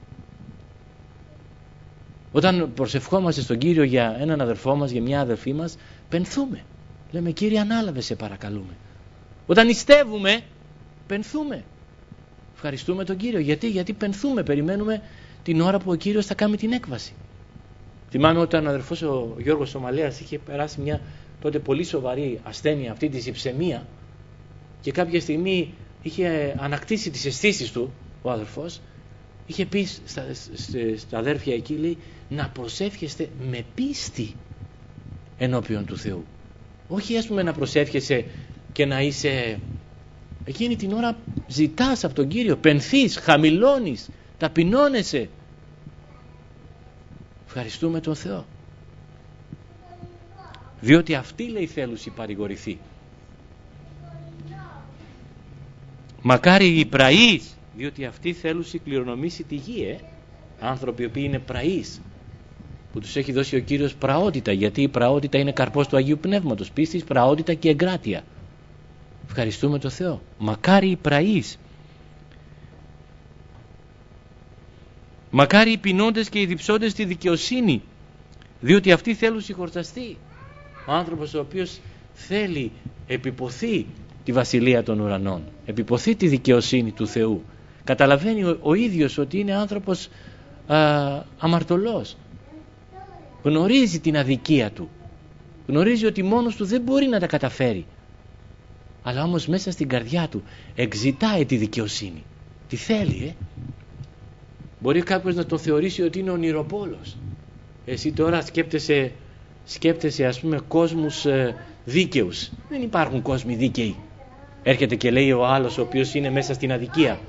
Όταν προσευχόμαστε στον Κύριο για έναν αδερφό μας, για μια αδερφή μας, πενθούμε. Λέμε, Κύριε, ανάλαβε, σε παρακαλούμε. Όταν νηστεύουμε, πενθούμε. Ευχαριστούμε τον Κύριο. Γιατί, γιατί πενθούμε, περιμένουμε την ώρα που ο Κύριος θα κάνει την έκβαση. Θυμάμαι όταν ο αδερφός ο Γιώργος Σομαλέας είχε περάσει μια τότε πολύ σοβαρή ασθένεια, αυτή της υψαιμία, και κάποια στιγμή είχε ανακτήσει τις αισθήσεις του ο αδερφός, είχε πει στα, στα αδέρφια εκεί, λέει, να προσεύχεστε με πίστη ενώπιον του Θεού. Όχι, ας πούμε, να προσεύχεσαι και να είσαι... Εκείνη την ώρα ζητάς από τον Κύριο, πενθείς, χαμηλώνεις, ταπεινώνεσαι. Ευχαριστούμε τον Θεό. Διότι αυτή, λέει, θέλουση παρηγορηθεί. Μακάρι οι πραείς, διότι αυτή θέλουση κληρονομήσει τη γη, ε? Άνθρωποι οι οποίοι είναι πραείς, που τους έχει δώσει ο Κύριος πραότητα, γιατί η πραότητα είναι καρπός του Αγίου Πνεύματος, πίστης, πραότητα και εγκράτεια. Ευχαριστούμε τον Θεό. Μακάρι οι πραείς. Μακάρι οι πεινώντες και οι διψώντες στη δικαιοσύνη, διότι αυτοί θέλουν συγχορταστεί. Ο άνθρωπος ο οποίος θέλει, επιποθεί τη βασιλεία των ουρανών, επιποθεί τη δικαιοσύνη του Θεού, καταλαβαίνει ο, ο ίδιος ότι είναι άνθρωπος α, αμαρτωλός, γνωρίζει την αδικία του, γνωρίζει ότι μόνος του δεν μπορεί να τα καταφέρει, αλλά όμως μέσα στην καρδιά του εξητάει τη δικαιοσύνη, τη θέλει. ε? Μπορεί κάποιος να τον θεωρήσει ότι είναι ονειροπόλος. Εσύ τώρα σκέπτεσαι, σκέπτεσαι ας πούμε κόσμους ε, δίκαιους. Δεν υπάρχουν κόσμοι δίκαιοι. Έρχεται και λέει ο άλλος ο οποίος είναι μέσα στην αδικία.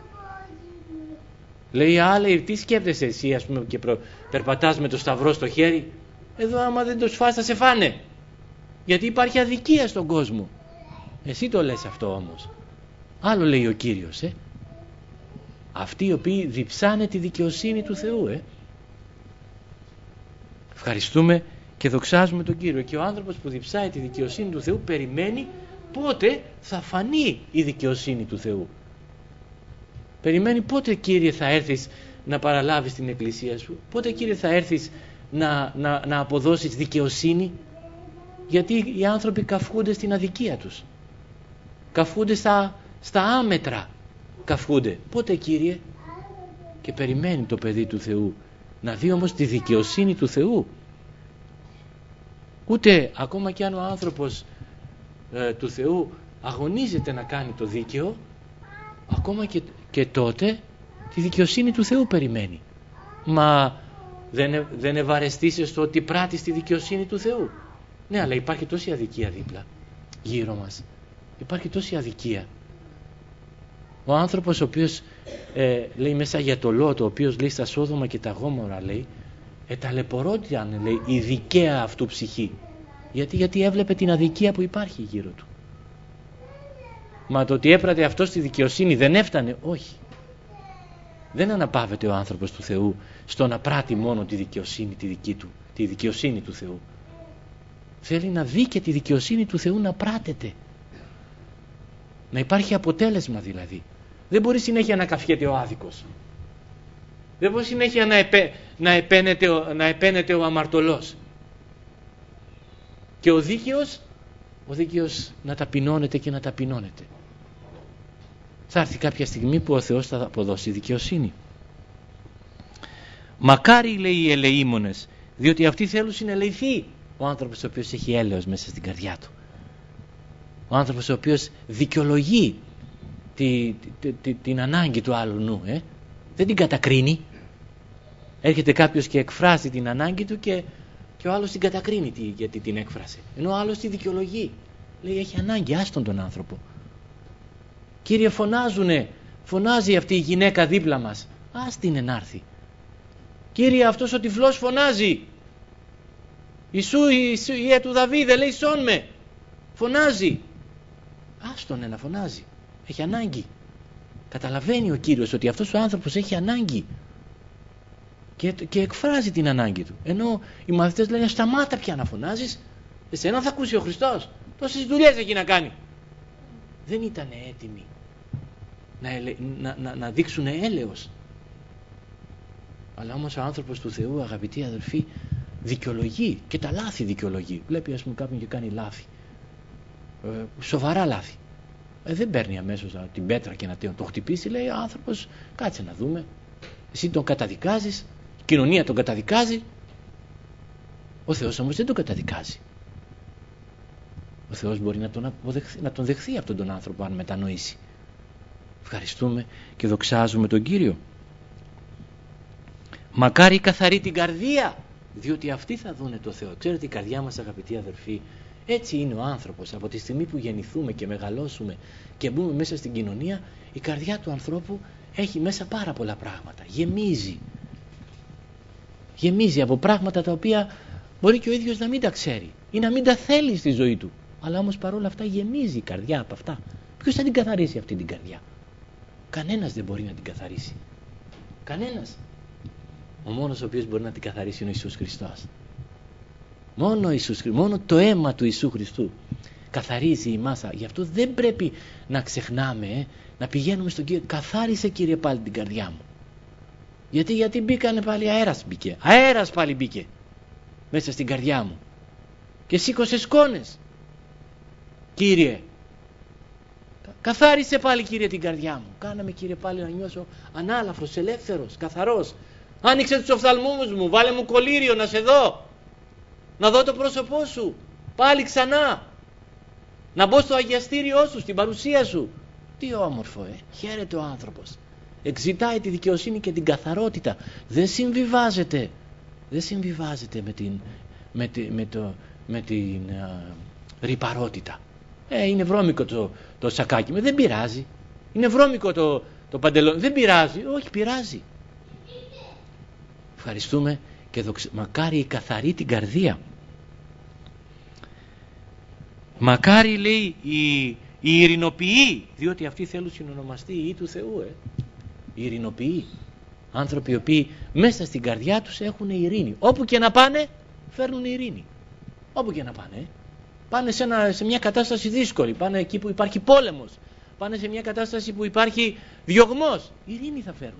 Λέει, άλλε, τι σκέπτεσαι εσύ, ας πούμε, και προ... περπατάς με το σταυρό στο χέρι. Εδώ άμα δεν το σφάς θα σε φάνε. Γιατί υπάρχει αδικία στον κόσμο. Εσύ το λες αυτό όμως. Άλλο λέει ο Κύριος, ε. Αυτοί οι οποίοι διψάνε τη δικαιοσύνη του Θεού, ε. Ευχαριστούμε και δοξάζουμε τον Κύριο. Και ο άνθρωπος που διψάει τη δικαιοσύνη του Θεού περιμένει πότε θα φανεί η δικαιοσύνη του Θεού. Περιμένει πότε, Κύριε, θα έρθεις να παραλάβεις την εκκλησία σου, πότε, Κύριε, θα έρθεις να, να, να αποδώσεις δικαιοσύνη. Γιατί οι άνθρωποι καυχούνται στην αδικία τους, καυχούνται στα, στα άμετρα, καυχούνται. Πότε, Κύριε? Και περιμένει το παιδί του Θεού να δει όμως τη δικαιοσύνη του Θεού. Ούτε ακόμα κι αν ο άνθρωπος ε, του Θεού αγωνίζεται να κάνει το δίκαιο, ακόμα και, και τότε τη δικαιοσύνη του Θεού περιμένει. Μα δεν, δεν ευαρεστείσαι στο ότι πράττεις τη δικαιοσύνη του Θεού? Ναι, αλλά υπάρχει τόση αδικία δίπλα γύρω μας, υπάρχει τόση αδικία. Ο άνθρωπος ο οποίος ε, λέει μέσα για το Λότ, ο οποίος λέει στα Σόδομα και τα Γόμορα, λέει, εταλαιπωρόταν, λέει, η δικαία αυτού ψυχή. Γιατί, γιατί έβλεπε την αδικία που υπάρχει γύρω του. Μα το ότι έπρατε αυτό στη δικαιοσύνη δεν έφτανε? Όχι. Δεν αναπαύεται ο άνθρωπος του Θεού στο να πράττει μόνο τη δικαιοσύνη τη δική του, τη δικαιοσύνη του Θεού. Θέλει να δει και τη δικαιοσύνη του Θεού να πράττεται. Να υπάρχει αποτέλεσμα δηλαδή. Δεν μπορεί συνέχεια να καυχέται ο άδικος. Δεν μπορεί συνέχεια να, επέ, να, επένεται, να επένεται ο αμαρτωλός. Και ο δίκαιος, ο δίκαιος να ταπεινώνεται και να ταπεινώνεται. Θα έρθει κάποια στιγμή που ο Θεός θα αποδώσει δικαιοσύνη. Μακάρι, λέει, οι ελεήμονες, διότι αυτοί θέλουν να ελεηθεί. Ο άνθρωπος ο οποίος έχει έλεος μέσα στην καρδιά του. Ο άνθρωπος ο οποίος δικαιολογεί τη, τη, τη, την ανάγκη του άλλου νου, ε? Δεν την κατακρίνει. Έρχεται κάποιος και εκφράζει την ανάγκη του και, και ο άλλος την κατακρίνει τη, γιατί την έκφρασε. Ενώ ο άλλος τη δικαιολογεί. Λέει, έχει ανάγκη, άστον τον άνθρωπο. Κύριε, φωνάζουνε, φωνάζει αυτή η γυναίκα δίπλα μας. Ας την ενάρθει. Κύριε, αυτός ο τυφλός φωνάζει. Ιησού, Ιησού, Ιε του Δαβίδε, λέει, σών με. Φωνάζει. Άστον να φωνάζει. Έχει ανάγκη. Καταλαβαίνει ο Κύριος ότι αυτός ο άνθρωπος έχει ανάγκη. Και, και εκφράζει την ανάγκη του. Ενώ οι μαθητές λένε, σταμάτα πια να φωνάζεις. Εσένα θα ακούσει ο Χριστός. Τόσες δουλειές έχει να κάνει. Δεν ήταν έτοιμοι να, ελε... να, να, να δείξουν έλεος. Αλλά όμως ο άνθρωπος του Θεού, αγαπητοί αδελφοί, δικαιολογεί και τα λάθη δικαιολογεί. Βλέπει ας πούμε κάποιον και κάνει λάθη, ε, σοβαρά λάθη, ε, δεν παίρνει αμέσως την πέτρα και να το χτυπήσει. Λέει ο άνθρωπος, κάτσε να δούμε. Εσύ τον καταδικάζεις, η κοινωνία τον καταδικάζει, ο Θεός όμως δεν τον καταδικάζει. Ο Θεός μπορεί να τον, αποδεχθεί, να τον δεχθεί αυτόν τον άνθρωπο αν μετανοήσει. Ευχαριστούμε και δοξάζουμε τον Κύριο. Μακάρι η καθαρή την καρδία, διότι αυτοί θα δούνε το Θεό. Ξέρετε, η καρδιά μας, αγαπητοί αδελφοί, έτσι είναι ο άνθρωπος. Από τη στιγμή που γεννηθούμε και μεγαλώσουμε και μπούμε μέσα στην κοινωνία, η καρδιά του ανθρώπου έχει μέσα πάρα πολλά πράγματα. Γεμίζει. Γεμίζει από πράγματα τα οποία μπορεί και ο ίδιος να μην τα ξέρει ή να μην τα θέλει στη ζωή του. Αλλά όμως παρόλα αυτά γεμίζει η καρδιά από αυτά. Ποιος θα την καθαρίσει αυτή την καρδιά? Κανένας δεν μπορεί να την καθαρίσει. Κανένας. Ο μόνος ο οποίος μπορεί να την καθαρίσει είναι ο Ιησούς Χριστός. Μόνο, Ιησούς, μόνο το αίμα του Ιησού Χριστού καθαρίζει η μάσα. Γι' αυτό δεν πρέπει να ξεχνάμε, ε, να πηγαίνουμε στον Κύριο. Καθάρισε, Κύριε, πάλι την καρδιά μου. Γιατί, γιατί μπήκανε πάλι αέρας μπήκε. Αέρας πάλι μπήκε μέσα στην καρδιά μου. Και σήκωσε σκόνες. Κύριε, καθάρισε πάλι, Κύριε, την καρδιά μου. Κάναμε, Κύριε, πάλι να νιώσω ανάλαφρος, ελεύθερος, καθαρός. Άνοιξε τους οφθαλμούς μου, βάλε μου κολλήριο να σε δω. Να δω το πρόσωπό σου. Πάλι ξανά. Να μπω στο αγιαστήριό σου, στην παρουσία σου. Τι όμορφο, ε. Χαίρεται ο άνθρωπος. Εξητάει τη δικαιοσύνη και την καθαρότητα. Δεν συμβιβάζεται. Δεν συμβιβάζεται με την, με τη, με το, με την α, ρυπαρότητα. Ε, είναι βρώμικο το, το σακάκι μου. Δεν πειράζει. Είναι βρώμικο το, το παντελόνι. Δεν πειράζει. Όχι, πειράζει. Ευχαριστούμε και δοξα... μακάρι η καθαρή την καρδία. Μακάρι, λέει, οι, οι ειρηνοποιοί, διότι αυτοί θέλουν συνονομαστεί οι του Θεού. Ε. Οι ειρηνοποιοί, άνθρωποι οι οποίοι μέσα στην καρδιά τους έχουν ειρήνη. Όπου και να πάνε φέρνουν ειρήνη. Όπου και να πάνε. Ε. Πάνε σε, ένα, σε μια κατάσταση δύσκολη, πάνε εκεί που υπάρχει πόλεμος, πάνε σε μια κατάσταση που υπάρχει διωγμός. Ειρήνη θα φέρουν.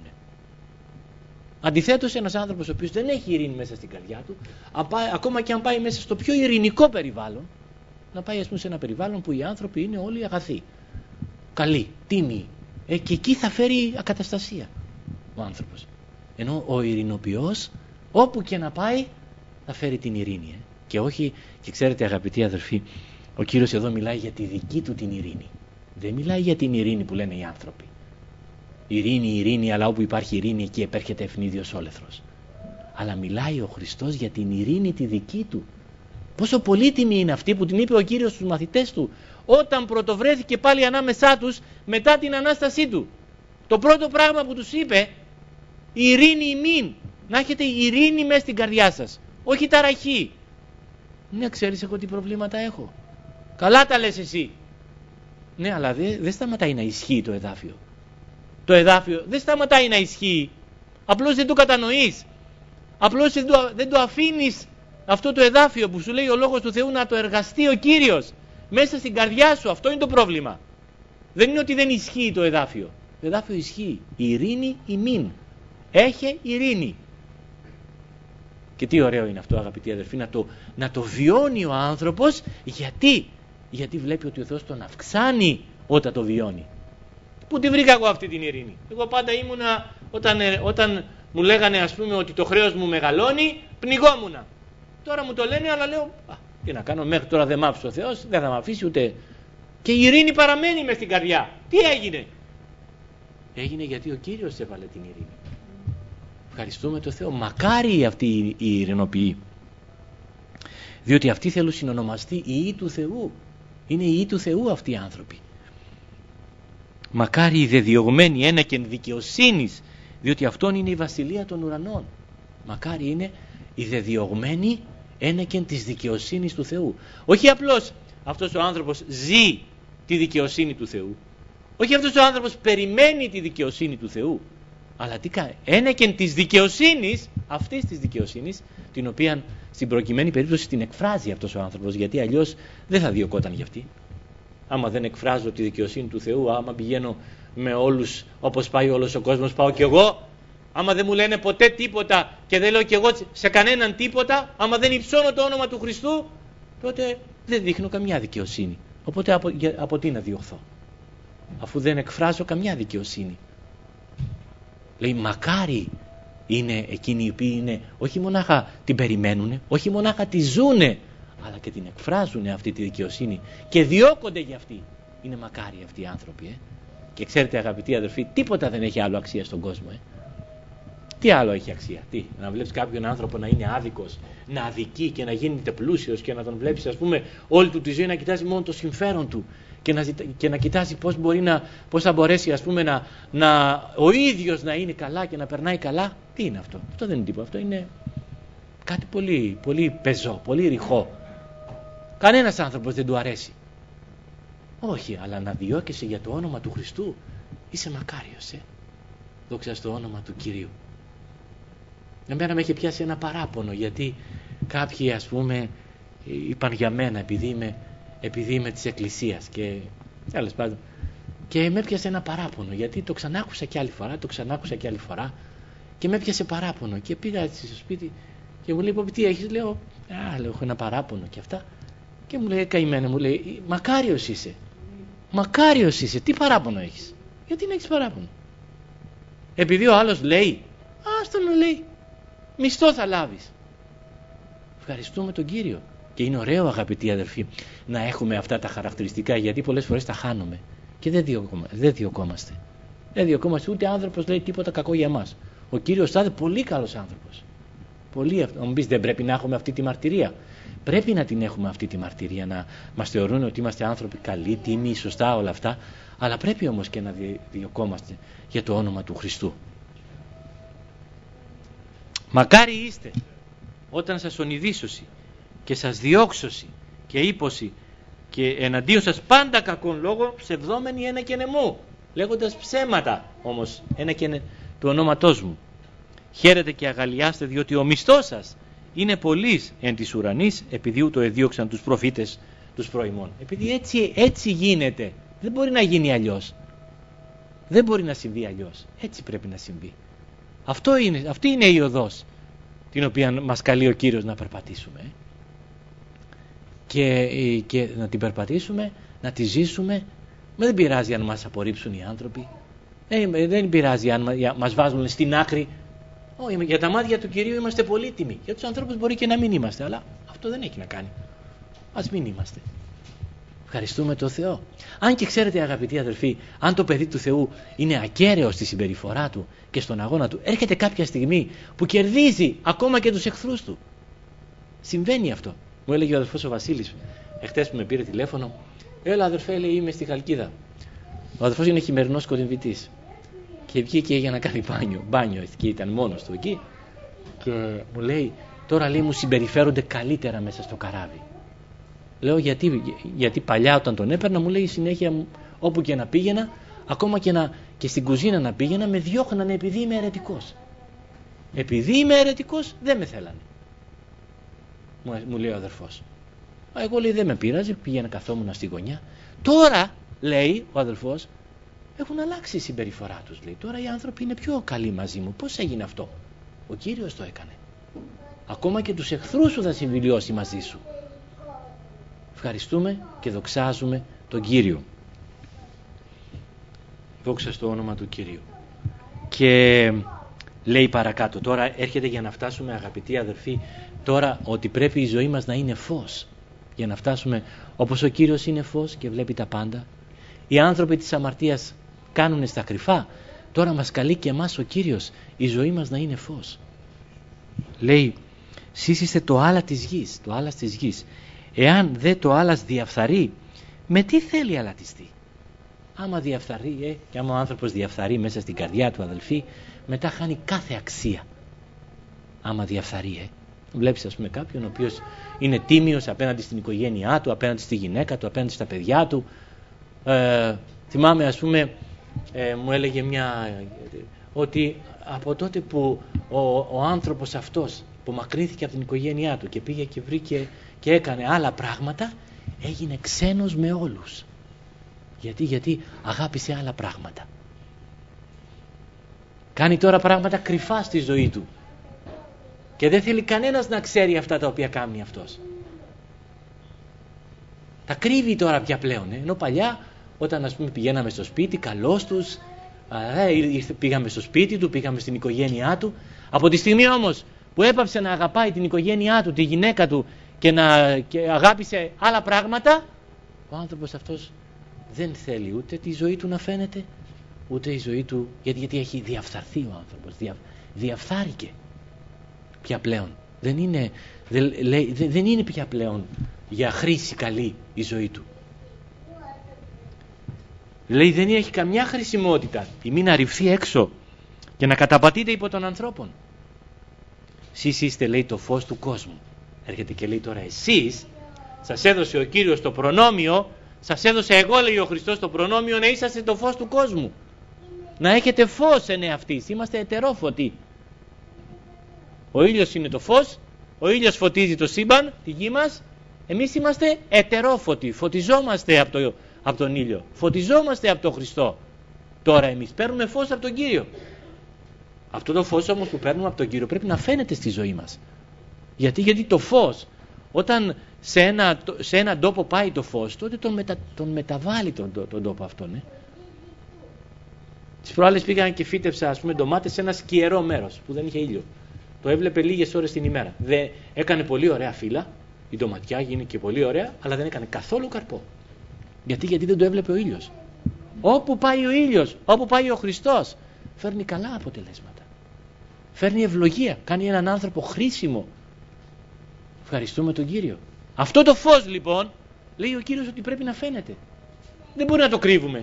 Αντιθέτως, ένας άνθρωπος ο οποίος δεν έχει ειρήνη μέσα στην καρδιά του, ακόμα και αν πάει μέσα στο πιο ειρηνικό περιβάλλον, να πάει ας πούμε σε ένα περιβάλλον που οι άνθρωποι είναι όλοι αγαθοί, καλοί, τίμοι, ε, και εκεί θα φέρει ακαταστασία ο άνθρωπος. Ενώ ο ειρηνοποιός όπου και να πάει θα φέρει την ειρήνη. Ε. Και όχι, και ξέρετε, αγαπητοί αδελφοί, ο Κύριος εδώ μιλάει για τη δική του την ειρήνη. Δεν μιλάει για την ειρήνη που λένε οι άνθρωποι. Ειρήνη, ειρήνη, αλλά όπου υπάρχει ειρήνη εκεί επέρχεται ευνίδιος όλεθρος. Αλλά μιλάει ο Χριστός για την ειρήνη τη δική του. Πόσο πολύτιμη είναι αυτή που την είπε ο Κύριος στους μαθητές του όταν πρωτοβρέθηκε πάλι ανάμεσά τους μετά την Ανάστασή του. Το πρώτο πράγμα που τους είπε, η ειρήνη ημίν, να έχετε ειρήνη μέσα στην καρδιά σας, όχι ταραχή. Ναι, ξέρεις εγώ τι προβλήματα έχω. Καλά τα λες εσύ. Ναι, αλλά δεν δε σταματάει να ισχύει το εδάφιο. Το εδάφιο δεν σταματάει να ισχύει. Απλώς δεν το κατανοείς. Απλώς δεν το, δεν το αφήνεις αυτό το εδάφιο που σου λέει ο Λόγος του Θεού να το εργαστεί ο Κύριος μέσα στην καρδιά σου. Αυτό είναι το πρόβλημα. Δεν είναι ότι δεν ισχύει το εδάφιο. Το εδάφιο ισχύει. Η ειρήνη ημίν. Έχε ειρήνη. Και τι ωραίο είναι αυτό, αγαπητοί αδελφοί, να το, να το βιώνει ο άνθρωπος. Γιατί? Γιατί βλέπει ότι ο Θεός τον αυξάνει όταν το βιώνει. Πού τη βρήκα εγώ αυτή την ειρήνη? Εγώ πάντα ήμουνα, όταν, όταν μου λέγανε ας πούμε ότι το χρέος μου μεγαλώνει, πνιγόμουνα. Τώρα μου το λένε, αλλά λέω, α, τι να κάνω, μέχρι τώρα δεν μ' άφησε ο Θεός, δεν θα μ' αφήσει ούτε. Και η ειρήνη παραμένει μες στην καρδιά. Τι έγινε? Έγινε γιατί ο Κύριος έβαλε την ειρήνη. Ευχαριστούμε τον Θεό. Μακάρι αυτοί οι ειρηνοποιοί. Διότι αυτοί θέλουν συνονομαστεί οι ιοί του Θεού. Είναι οι ιοί του Θεού αυτοί οι άνθρωποι. Μακάρι οι δεδιωγμένοι ένεκεν δικαιοσύνης, διότι αυτόν είναι η βασιλεία των ουρανών. Μακάρι είναι οι δεδιωγμένοι ένεκεν της δικαιοσύνης του Θεού. Όχι απλώς αυτός ο άνθρωπος ζει τη δικαιοσύνη του Θεού. Όχι αυτός ο άνθρωπος περιμένει τη δικαιοσύνη του Θεού. Αλλά τι κάνει? Ένεκεν της δικαιοσύνης, αυτής της δικαιοσύνης, την οποία στην προκειμένη περίπτωση την εκφράζει αυτός ο άνθρωπος, γιατί αλλιώς δεν θα διωκόταν γι' αυτή. Άμα δεν εκφράζω τη δικαιοσύνη του Θεού, άμα πηγαίνω με όλους όπως πάει όλος ο κόσμος, πάω κι εγώ. Άμα δεν μου λένε ποτέ τίποτα και δεν λέω κι εγώ σε κανέναν τίποτα, άμα δεν υψώνω το όνομα του Χριστού, τότε δεν δείχνω καμιά δικαιοσύνη. Οπότε από, από τι να διωχθώ, αφού δεν εκφράζω καμιά δικαιοσύνη. Λέει μακάρι είναι εκείνοι οι οποίοι είναι, όχι μονάχα την περιμένουν, όχι μονάχα τη ζούνε, αλλά και την εκφράζουν αυτή τη δικαιοσύνη και διώκονται για αυτή. Είναι μακάρι αυτοί οι άνθρωποι. Ε? Και ξέρετε αγαπητοί αδερφοί, τίποτα δεν έχει άλλο αξία στον κόσμο. Ε? Τι άλλο έχει αξία, τι, να βλέπεις κάποιον άνθρωπο να είναι άδικος, να αδικεί και να γίνεται πλούσιος και να τον βλέπεις, ας πούμε, όλη του τη ζωή να κοιτάζει μόνο το συμφέρον του και να, ζητα... και να κοιτάζει πώς, μπορεί να... πώς θα μπορέσει, ας πούμε, να... να... ο ίδιος να είναι καλά και να περνάει καλά. Τι είναι αυτό? Αυτό δεν είναι τίποτα. Αυτό είναι κάτι πολύ, πολύ πεζό, πολύ ρηχό. Κανένας άνθρωπος δεν του αρέσει. Όχι, αλλά να διώκεσαι για το όνομα του Χριστού, είσαι μακάριος, ε. Δόξα στο όνομα του Κυρίου. Εμένα με είχε πιάσει ένα παράπονο, γιατί κάποιοι, ας πούμε, είπαν για μένα επειδή είμαι, επειδή είμαι της Εκκλησίας και τέλος πάντων, και με έπιασε ένα παράπονο, γιατί το ξανάκουσα και άλλη φορά, το ξανάκουσα και άλλη φορά και με έπιασε παράπονο και πήγα στο σπίτι και μου λέει τι έχεις? Λέω, α, λέω, έχω ένα παράπονο και αυτά, και μου λέει καημένα, μου λέει μακάριος είσαι, μακάριος είσαι, τι παράπονο έχεις? Γιατί να έχεις παράπονο? Επειδή ο άλλος λέει, άστο να λέει, μισθό θα λάβεις. Ευχαριστούμε τον Κύριο. Και είναι ωραίο, αγαπητοί αδερφοί, να έχουμε αυτά τα χαρακτηριστικά, γιατί πολλές φορές τα χάνουμε και δεν, διωκόμα, δεν διωκόμαστε. Δεν διωκόμαστε, ούτε άνθρωπος λέει τίποτα κακό για μας. Ο Κύριος θα είναι πολύ καλός άνθρωπος. Πολύ, να μου πεις, δεν πρέπει να έχουμε αυτή τη μαρτυρία? Πρέπει να την έχουμε αυτή τη μαρτυρία, να μας θεωρούν ότι είμαστε άνθρωποι καλοί, τίμοι, σωστά, όλα αυτά. Αλλά πρέπει όμως και να διωκόμαστε για το όνομα του Χριστού. Μακάρι είστε όταν σας ονειδίσωση και σας διώξωση και ύποση και εναντίον σας πάντα κακόν λόγο, ψευδόμενοι ένα και νεμού, λέγοντας ψέματα όμως ένα και νε, του ονόματός μου. Χαίρετε και αγαλιάστε, διότι ο μισθός σας είναι πολύς εν της ουρανής, επειδή ούτω εδίωξαν τους προφήτες τους προημών. Επειδή έτσι, έτσι γίνεται. Δεν μπορεί να γίνει αλλιώς. Δεν μπορεί να συμβεί αλλιώς. Έτσι πρέπει να συμβεί. Αυτό είναι, αυτή είναι η οδός την οποία μας καλεί ο Κύριος να περπατήσουμε. Και, και να την περπατήσουμε, να τη ζήσουμε. Μα δεν πειράζει αν μας απορρίψουν οι άνθρωποι. Δεν, δεν πειράζει αν μας βάζουν στην άκρη. Όχι, για τα μάτια του Κυρίου είμαστε πολύτιμοι. Για τους ανθρώπους μπορεί και να μην είμαστε, αλλά αυτό δεν έχει να κάνει. Ας μην είμαστε. Ευχαριστούμε τον Θεό. Αν και ξέρετε, αγαπητοί αδελφοί, αν το παιδί του Θεού είναι ακέραιο στη συμπεριφορά του και στον αγώνα του, έρχεται κάποια στιγμή που κερδίζει ακόμα και τους εχθρούς του. Συμβαίνει αυτό. Μου έλεγε ο αδελφός ο Βασίλης, εχθές που με πήρε τηλέφωνο, έλα αδερφέ, λέει, είμαι στη Χαλκίδα. Ο αδελφός είναι χειμερινός κολυμβητής και βγήκε για να κάνει μπάνιο. Μπάνιο και ήταν μόνος του εκεί. Και μου λέει, τώρα λέει, μου συμπεριφέρονται καλύτερα μέσα στο καράβι. Λέω γιατί, γιατί παλιά όταν τον έπαιρνα μου λέει συνέχεια όπου και να πήγαινα, ακόμα και, να, και στην κουζίνα να πήγαινα, με διώχνανε επειδή είμαι αιρετικός. Επειδή είμαι αιρετικός δεν με θέλανε. Μου, μου λέει ο αδερφός. Εγώ λέει δεν με πείραζε, πήγαινα καθόμουν στη γωνιά. Τώρα λέει ο αδελφός, έχουν αλλάξει η συμπεριφορά τους. Λέει. Τώρα οι άνθρωποι είναι πιο καλοί μαζί μου. Πώς έγινε αυτό? Ο Κύριος το έκανε. Ακόμα και τους εχθρούς σου θα συμβιλιώσει μαζί σου. Ευχαριστούμε και δοξάζουμε τον Κύριο. Δόξα στο όνομα του Κυρίου. Και λέει παρακάτω, τώρα έρχεται για να φτάσουμε, αγαπητοί αδερφοί, τώρα ότι πρέπει η ζωή μας να είναι φως. Για να φτάσουμε όπως ο Κύριος είναι φως και βλέπει τα πάντα. Οι άνθρωποι της αμαρτίας κάνουν στα κρυφά. Τώρα μας καλεί και εμάς ο Κύριος η ζωή μας να είναι φως. Λέει, σεις είστε το άλα της γης, το άλας της γης. Εάν δε το άλας διαφθαρεί, με τι θέλει αλατιστεί? Άμα διαφθαρεί, ε, και άμα ο άνθρωπος διαφθαρεί μέσα στην καρδιά του, αδελφοί, μετά χάνει κάθε αξία. Άμα διαφθαρεί, ε. Βλέπεις, ας πούμε, κάποιον ο οποίος είναι τίμιος απέναντι στην οικογένειά του, απέναντι στη γυναίκα του, απέναντι στα παιδιά του. Ε, θυμάμαι, ας πούμε, ε, μου έλεγε μια, ότι από τότε που ο, ο άνθρωπος αυτός απομακρύνθηκε από την οικογένειά του και πήγε και βρήκε και έκανε άλλα πράγματα, έγινε ξένος με όλους. Γιατί, γιατί αγάπησε άλλα πράγματα. Κάνει τώρα πράγματα κρυφά στη ζωή του και δεν θέλει κανένας να ξέρει αυτά τα οποία κάνει αυτός. Τα κρύβει τώρα πια πλέον, ε? Ενώ παλιά όταν ας πούμε πηγαίναμε στο σπίτι καλώς τους, ε, πήγαμε στο σπίτι του, πήγαμε στην οικογένειά του. Από τη στιγμή όμως που έπαψε να αγαπάει την οικογένειά του, τη γυναίκα του και, να, και αγάπησε άλλα πράγματα, ο άνθρωπος αυτός δεν θέλει ούτε τη ζωή του να φαίνεται, ούτε η ζωή του, γιατί, γιατί έχει διαφθαρθεί ο άνθρωπος, δια, διαφθάρηκε πια πλέον. Δεν είναι, δεν, λέει, δεν, δεν είναι πια πλέον για χρήση καλή η ζωή του. Λέει δεν έχει καμιά χρησιμότητα η μη να ρυφθεί έξω και να καταπατείτε υπό των ανθρώπων. Εσείς είστε, λέει, το φως του κόσμου. Έρχεται και λέει τώρα εσείς, σας έδωσε ο Κύριος το προνόμιο, σας έδωσε εγώ, λέει ο Χριστός, το προνόμιο να είσαστε το φως του κόσμου. Να έχετε φως εν εαυτής. Είμαστε ετερόφωτοι. Ο ήλιος είναι το φως, ο ήλιος φωτίζει το σύμπαν, τη γη μας. Εμείς είμαστε ετερόφωτοι, φωτιζόμαστε από, το, από τον ήλιο, φωτιζόμαστε από τον Χριστό. Τώρα εμείς παίρνουμε φως από τον Κύριο. Αυτό το φως όμως που παίρνουμε από τον Κύριο πρέπει να φαίνεται στη ζωή μας. Γιατί, γιατί το φως, όταν σε ένα, σε έναν τόπο πάει το φως, τότε τον, μετα, τον μεταβάλλει τον, τον, τον τόπο αυτόν. Ε. Τις προάλλες πήγαν και φύτεψα, ας πούμε, ντομάτες σε ένα σκιερό μέρος που δεν είχε ήλιο. Το έβλεπε λίγες ώρες την ημέρα. Δε, έκανε πολύ ωραία φύλλα, η ντοματιά γίνει και πολύ ωραία, αλλά δεν έκανε καθόλου καρπό. Γιατί, γιατί δεν το έβλεπε ο ήλιος. Όπου πάει ο ήλιος, όπου πάει ο Χριστός, φέρνει καλά αποτελέσματα. Φέρνει ευλογία, κάνει έναν άνθρωπο χρήσιμο. Ευχαριστούμε τον Κύριο. Αυτό το φως λοιπόν, λέει ο Κύριος ότι πρέπει να φαίνεται. Δεν μπορεί να το κρύβουμε.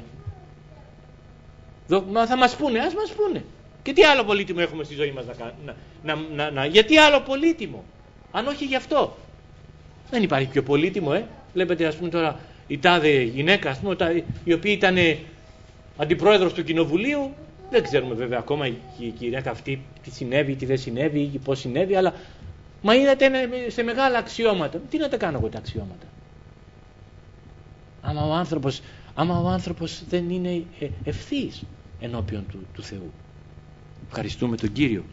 Μα θα μας πούνε, ας μας πούνε. Και τι άλλο πολύτιμο έχουμε στη ζωή μας να κάνουμε. Να, να, να, να, γιατί άλλο πολύτιμο, αν όχι γι' αυτό. Δεν υπάρχει πιο πολύτιμο, ε. Βλέπετε, ας πούμε τώρα η τάδε γυναίκα, ας πούμε, η οποία ήταν αντιπρόεδρος του κοινοβουλίου. Δεν ξέρουμε βέβαια ακόμα η, η γυναίκα αυτή τι συνέβη, τι δεν συνέβη, πώς συνέβη, αλλά μα είδατε σε μεγάλα αξιώματα. Τι να τα κάνω εγώ τα αξιώματα. Άμα ο άνθρωπος, άμα ο άνθρωπος δεν είναι ευθύς ενώπιον του, του Θεού. Ευχαριστούμε τον Κύριο.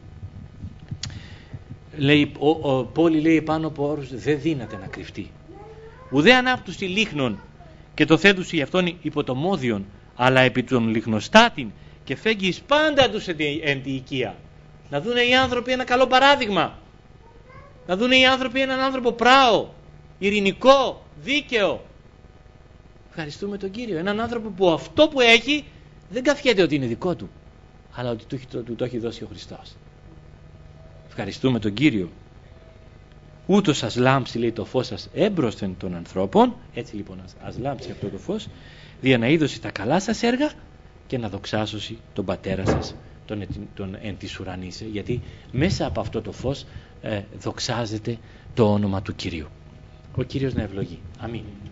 Λέει, ο, ο, Πόλη λέει πάνω από όρους δεν δύναται να κρυφτεί. Ουδέ ανάπτουση λίχνων και το θέτουσι γι' αυτόν υπό το μόδιον, αλλά επί των λιχνοστάτην και φέγγεις πάντα τους εν τη οικία. Να δούνε οι άνθρωποι ένα καλό παράδειγμα. Να δούνε οι άνθρωποι έναν άνθρωπο πράο, ειρηνικό, δίκαιο. Ευχαριστούμε τον Κύριο. Έναν άνθρωπο που αυτό που έχει δεν καφιέται ότι είναι δικό του, αλλά ότι του, του, του το έχει δώσει ο Χριστός. Ευχαριστούμε τον Κύριο. Ούτως σας λάμψει, λέει, το φως σας έμπροσθεν των ανθρώπων. Έτσι λοιπόν ας, ας λάμψει αυτό το φως, δια να είδωσει τα καλά σας έργα και να δοξάσωσει τον Πατέρα σας τον, τον εν της ουρανής. Γιατί μέσα από αυτό το φως ε, δοξάζεται το όνομα του Κυρίου. Ο Κύριος να ευλογεί. Αμήν.